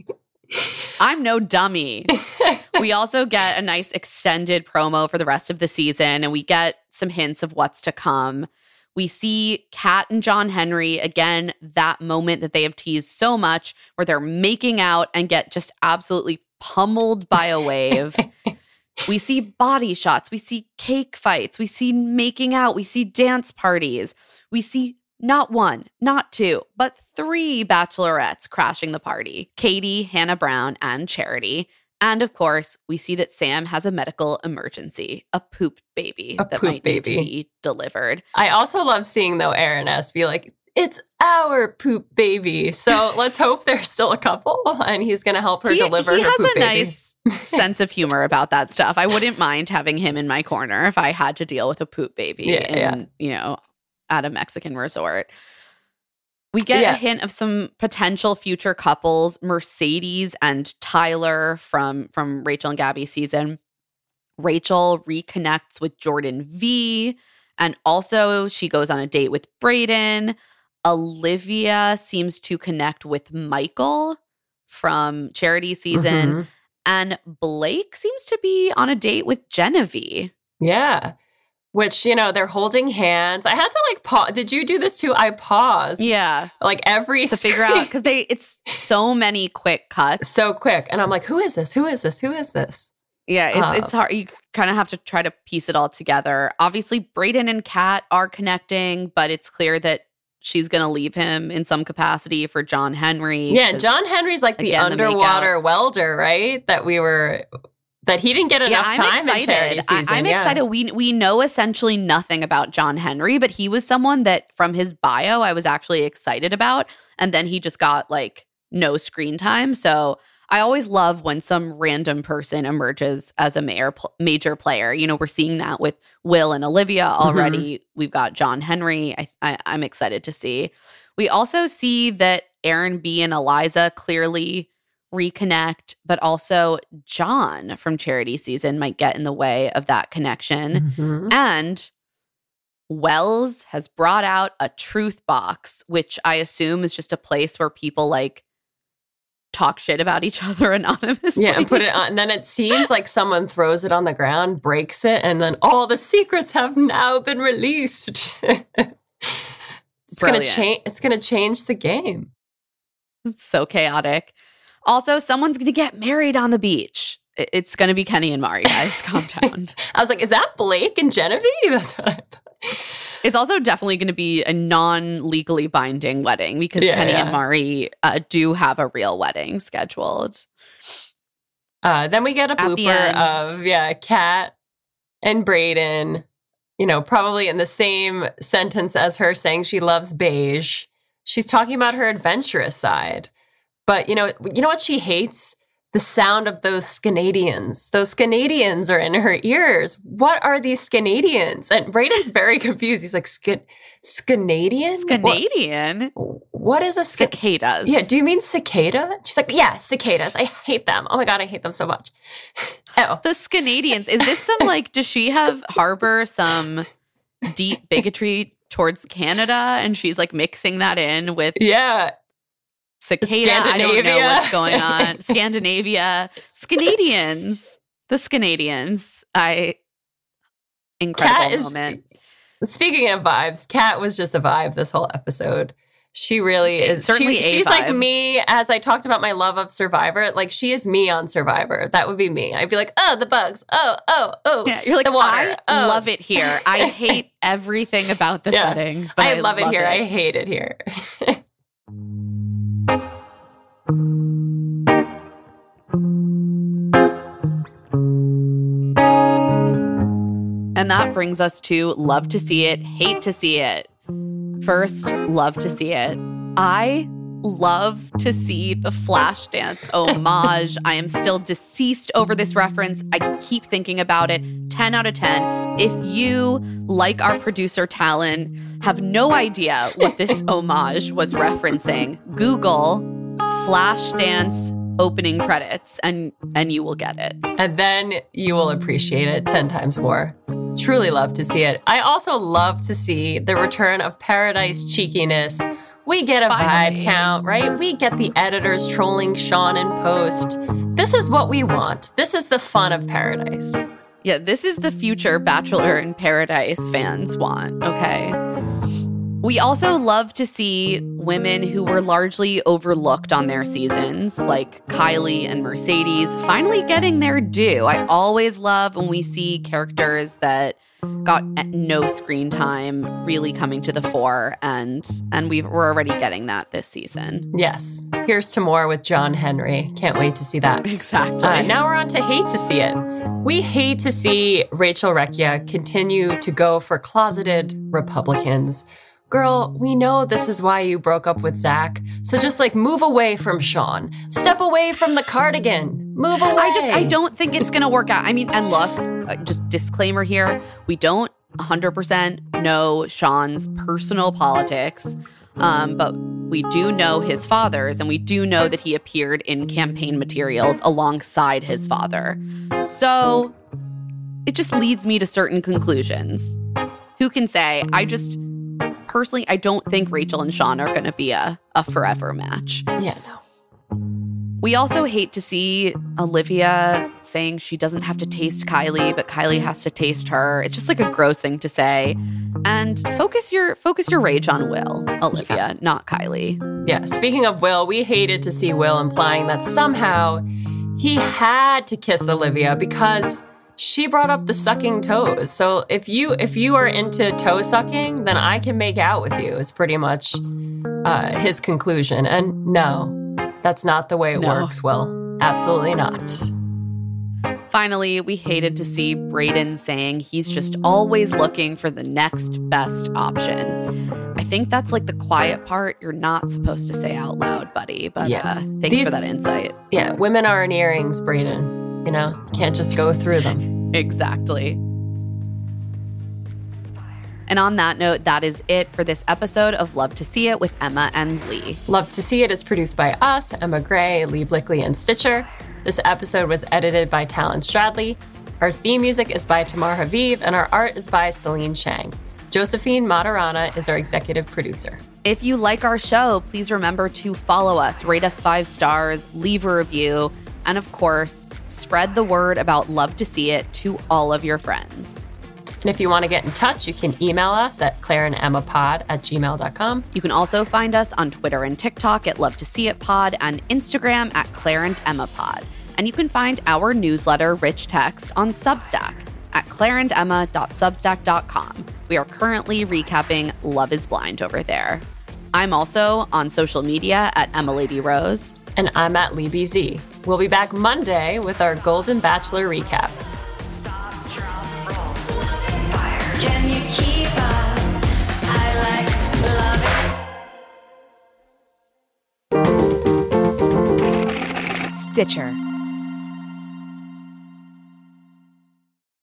[SPEAKER 3] I'm no dummy. We also get a nice extended promo for the rest of the season, and we get some hints of what's to come. We see Kat and John Henry, again, that moment that they have teased so much, where they're making out and get just absolutely pummeled by a wave. We see body shots. We see cake fights. We see making out. We see dance parties. We see not one, not two, but three bachelorettes crashing the party. Katie, Hannah Brown, and Charity. And of course, we see that Sam has a medical emergency, a poop baby
[SPEAKER 4] A
[SPEAKER 3] that
[SPEAKER 4] poop
[SPEAKER 3] might need to
[SPEAKER 4] baby.
[SPEAKER 3] be delivered.
[SPEAKER 4] I also love seeing, though, Aaron S. be like, it's our poop baby. So let's hope they're still a couple and he's going to help her
[SPEAKER 3] He,
[SPEAKER 4] deliver
[SPEAKER 3] he
[SPEAKER 4] her
[SPEAKER 3] has
[SPEAKER 4] poop
[SPEAKER 3] a
[SPEAKER 4] baby.
[SPEAKER 3] nice sense of humor about that stuff. I wouldn't mind having him in my corner if I had to deal with a poop baby
[SPEAKER 4] Yeah,
[SPEAKER 3] in,
[SPEAKER 4] yeah.
[SPEAKER 3] you know, at a Mexican resort. We get
[SPEAKER 4] Yeah.
[SPEAKER 3] a hint of some potential future couples, Mercedes and Tyler from, from Rachel and Gabby's season. Rachel reconnects with Jordan V. And also she goes on a date with Brayden. Olivia seems to connect with Michael from Charity season.
[SPEAKER 4] Mhm.
[SPEAKER 3] And Blake seems to be on a date with Genevieve.
[SPEAKER 4] Yeah. Which, you know, they're holding hands. I had to like pause. Did you do this too? I paused.
[SPEAKER 3] Yeah.
[SPEAKER 4] Like every
[SPEAKER 3] To figure out, because they it's so many quick cuts.
[SPEAKER 4] so quick. And I'm like, who is this? Who is this? Who is this?
[SPEAKER 3] Yeah, it's
[SPEAKER 4] Um,
[SPEAKER 3] it's hard. You kind of have to try to piece it all together. Obviously, Brayden and Kat are connecting, but it's clear that she's going to leave him in some capacity for John Henry.
[SPEAKER 4] Yeah,
[SPEAKER 3] 'cause-
[SPEAKER 4] John Henry's like the
[SPEAKER 3] again, the makeout.
[SPEAKER 4] underwater welder, right? That we were, that he didn't get
[SPEAKER 3] Yeah,
[SPEAKER 4] enough
[SPEAKER 3] I'm
[SPEAKER 4] time in charity
[SPEAKER 3] excited. I,
[SPEAKER 4] season.
[SPEAKER 3] I'm
[SPEAKER 4] yeah.
[SPEAKER 3] excited. We we know essentially nothing about John Henry, but he was someone that from his bio I was actually excited about, and then he just got like no screen time. So I always love when some random person emerges as a mayor, pl- major player. You know, we're seeing that with Will and Olivia already. Mm-hmm. We've got John Henry. I, I, I'm excited to see. We also see that Aaron B. and Eliza clearly reconnect, but also John from Charity Season might get in the way of that connection. Mm-hmm. And Wells has brought out a truth box, which I assume is just a place where people like talk shit about each other anonymously.
[SPEAKER 4] Yeah, and put it on. And then it seems like someone throws it on the ground, breaks it, and then all the secrets have now been released. It's going to change. It's going to change the game.
[SPEAKER 3] It's so chaotic. Also, someone's going to get married on the beach. It's going to be Kenny and Mari, guys. Calm down.
[SPEAKER 4] I was like, is that Blake and Genevieve? That's what I thought.
[SPEAKER 3] It's also definitely going to be a non-legally binding wedding because
[SPEAKER 4] yeah,
[SPEAKER 3] Kenny
[SPEAKER 4] yeah.
[SPEAKER 3] and Mari uh, do have a real wedding scheduled.
[SPEAKER 4] Uh, then we get a blooper of, yeah, Kat and Brayden, you know, probably in the same sentence as her saying she loves beige. She's talking about her adventurous side. But, you know, you know what she hates? The sound of those Canadians. Those Canadians are in her ears. What are these Canadians? And Brayden's very confused. He's like, Canadian?
[SPEAKER 3] Canadian?
[SPEAKER 4] What, what is a
[SPEAKER 3] cic- cicadas?
[SPEAKER 4] Yeah, do you mean cicada? She's like, yeah, cicadas. I hate them. Oh my God, I hate them so much. Oh.
[SPEAKER 3] The Canadians. Is this some like, does she have harbor some deep bigotry towards Canada? And she's like mixing that in with.
[SPEAKER 4] Yeah.
[SPEAKER 3] Cicada, I don't know what's going on. Scandinavia. Scanadians. The Scanadians. I, incredible
[SPEAKER 4] Kat
[SPEAKER 3] moment.
[SPEAKER 4] Is, speaking of vibes, Kat was just a vibe this whole episode. She really
[SPEAKER 3] it's
[SPEAKER 4] is.
[SPEAKER 3] Certainly
[SPEAKER 4] she,
[SPEAKER 3] a
[SPEAKER 4] she's
[SPEAKER 3] vibe.
[SPEAKER 4] like me, as I talked about my love of Survivor. Like, she is me on Survivor. That would be me. I'd be like, oh, the bugs. Oh, oh, oh.
[SPEAKER 3] Yeah, you're like,
[SPEAKER 4] the water.
[SPEAKER 3] I
[SPEAKER 4] oh.
[SPEAKER 3] love it here. I hate everything about the
[SPEAKER 4] yeah.
[SPEAKER 3] setting. But
[SPEAKER 4] I,
[SPEAKER 3] I
[SPEAKER 4] love,
[SPEAKER 3] love
[SPEAKER 4] it here.
[SPEAKER 3] It.
[SPEAKER 4] I hate it here.
[SPEAKER 3] And that brings us to love to see it, hate to see it. First, love to see it. I love to see the Flashdance homage. I am still deceased over this reference. I keep thinking about it. ten out of ten. If you, like our producer Talon, have no idea what this homage was referencing, Google Flashdance opening credits and and you will get it.
[SPEAKER 4] And then you will appreciate it ten times more. Truly love to see it. I also love to see the return of Paradise cheekiness. We get a
[SPEAKER 3] Finally.
[SPEAKER 4] vibe count, right? We get the editors trolling Sean in post. This is what we want. This is the fun of Paradise.
[SPEAKER 3] Yeah, this is the future Bachelor in Paradise fans want, okay? We also love to see women who were largely overlooked on their seasons, like Kylie and Mercedes, finally getting their due. I always love when we see characters that got no screen time really coming to the fore, and and we've, we're already getting that this season.
[SPEAKER 4] Yes. Here's to more with John Henry. Can't wait to see that.
[SPEAKER 3] Exactly.
[SPEAKER 4] Uh, now we're on to hate to see it. We hate to see Rachel Recchia continue to go for closeted Republicans. Girl, we know this is why you broke up with Zach. So just like move away from Sean. Step away from the cardigan. Move away.
[SPEAKER 3] I just, I don't think it's going to work out. I mean, and look, uh, just disclaimer here. We don't one hundred percent know Sean's personal politics, um, but we do know his father's, and we do know that he appeared in campaign materials alongside his father. So it just leads me to certain conclusions. Who can say? I just... Personally, I don't think Rachel and Sean are going to be a, a forever match.
[SPEAKER 4] Yeah, no.
[SPEAKER 3] We also hate to see Olivia saying she doesn't have to taste Kylie, but Kylie has to taste her. It's just like a gross thing to say. And focus your focus your rage on Will, Olivia, yeah. not Kylie.
[SPEAKER 4] Yeah, speaking of Will, we hated to see Will implying that somehow he had to kiss Olivia because she brought up the sucking toes. So if you if you are into toe sucking, then I can make out with you is pretty much uh, his conclusion. And no, that's not the way it
[SPEAKER 3] no.
[SPEAKER 4] works, Will. Absolutely not.
[SPEAKER 3] Finally, we hated to see Brayden saying he's just always looking for the next best option. I think that's like the quiet part you're not supposed to say out loud, buddy. But
[SPEAKER 4] Yeah.
[SPEAKER 3] uh, thanks
[SPEAKER 4] These-
[SPEAKER 3] for that insight.
[SPEAKER 4] Yeah, women are in earrings, Braden. You know, can't just go through them.
[SPEAKER 3] Exactly. And on that note, that is it for this episode of Love to See It with Emma and Lee.
[SPEAKER 4] Love to See It is produced by us, Emma Gray, Lee Blickley, and Stitcher. This episode was edited by Talon Stradley. Our theme music is by Tamar Haviv, and our art is by Celine Chang. Josephine Matarana is our executive producer.
[SPEAKER 3] If you like our show, please remember to follow us, rate us five stars, leave a review, and of course, spread the word about Love to See It to all of your friends.
[SPEAKER 4] And if you want to get in touch, you can email us at claireandemmapod at gmail dot com.
[SPEAKER 3] You can also find us on Twitter and TikTok at Love to See It Pod and Instagram at Claire and Emma Pod. And you can find our newsletter, Rich Text, on Substack at claire and emma dot substack dot com. We are currently recapping Love is Blind over there. I'm also on social media at Emma Lady Rose.
[SPEAKER 4] And I'm at Lee B Z. We'll be back Monday with our Golden Bachelor recap.
[SPEAKER 1] Can you keep up? I like love it.
[SPEAKER 13] Stitcher.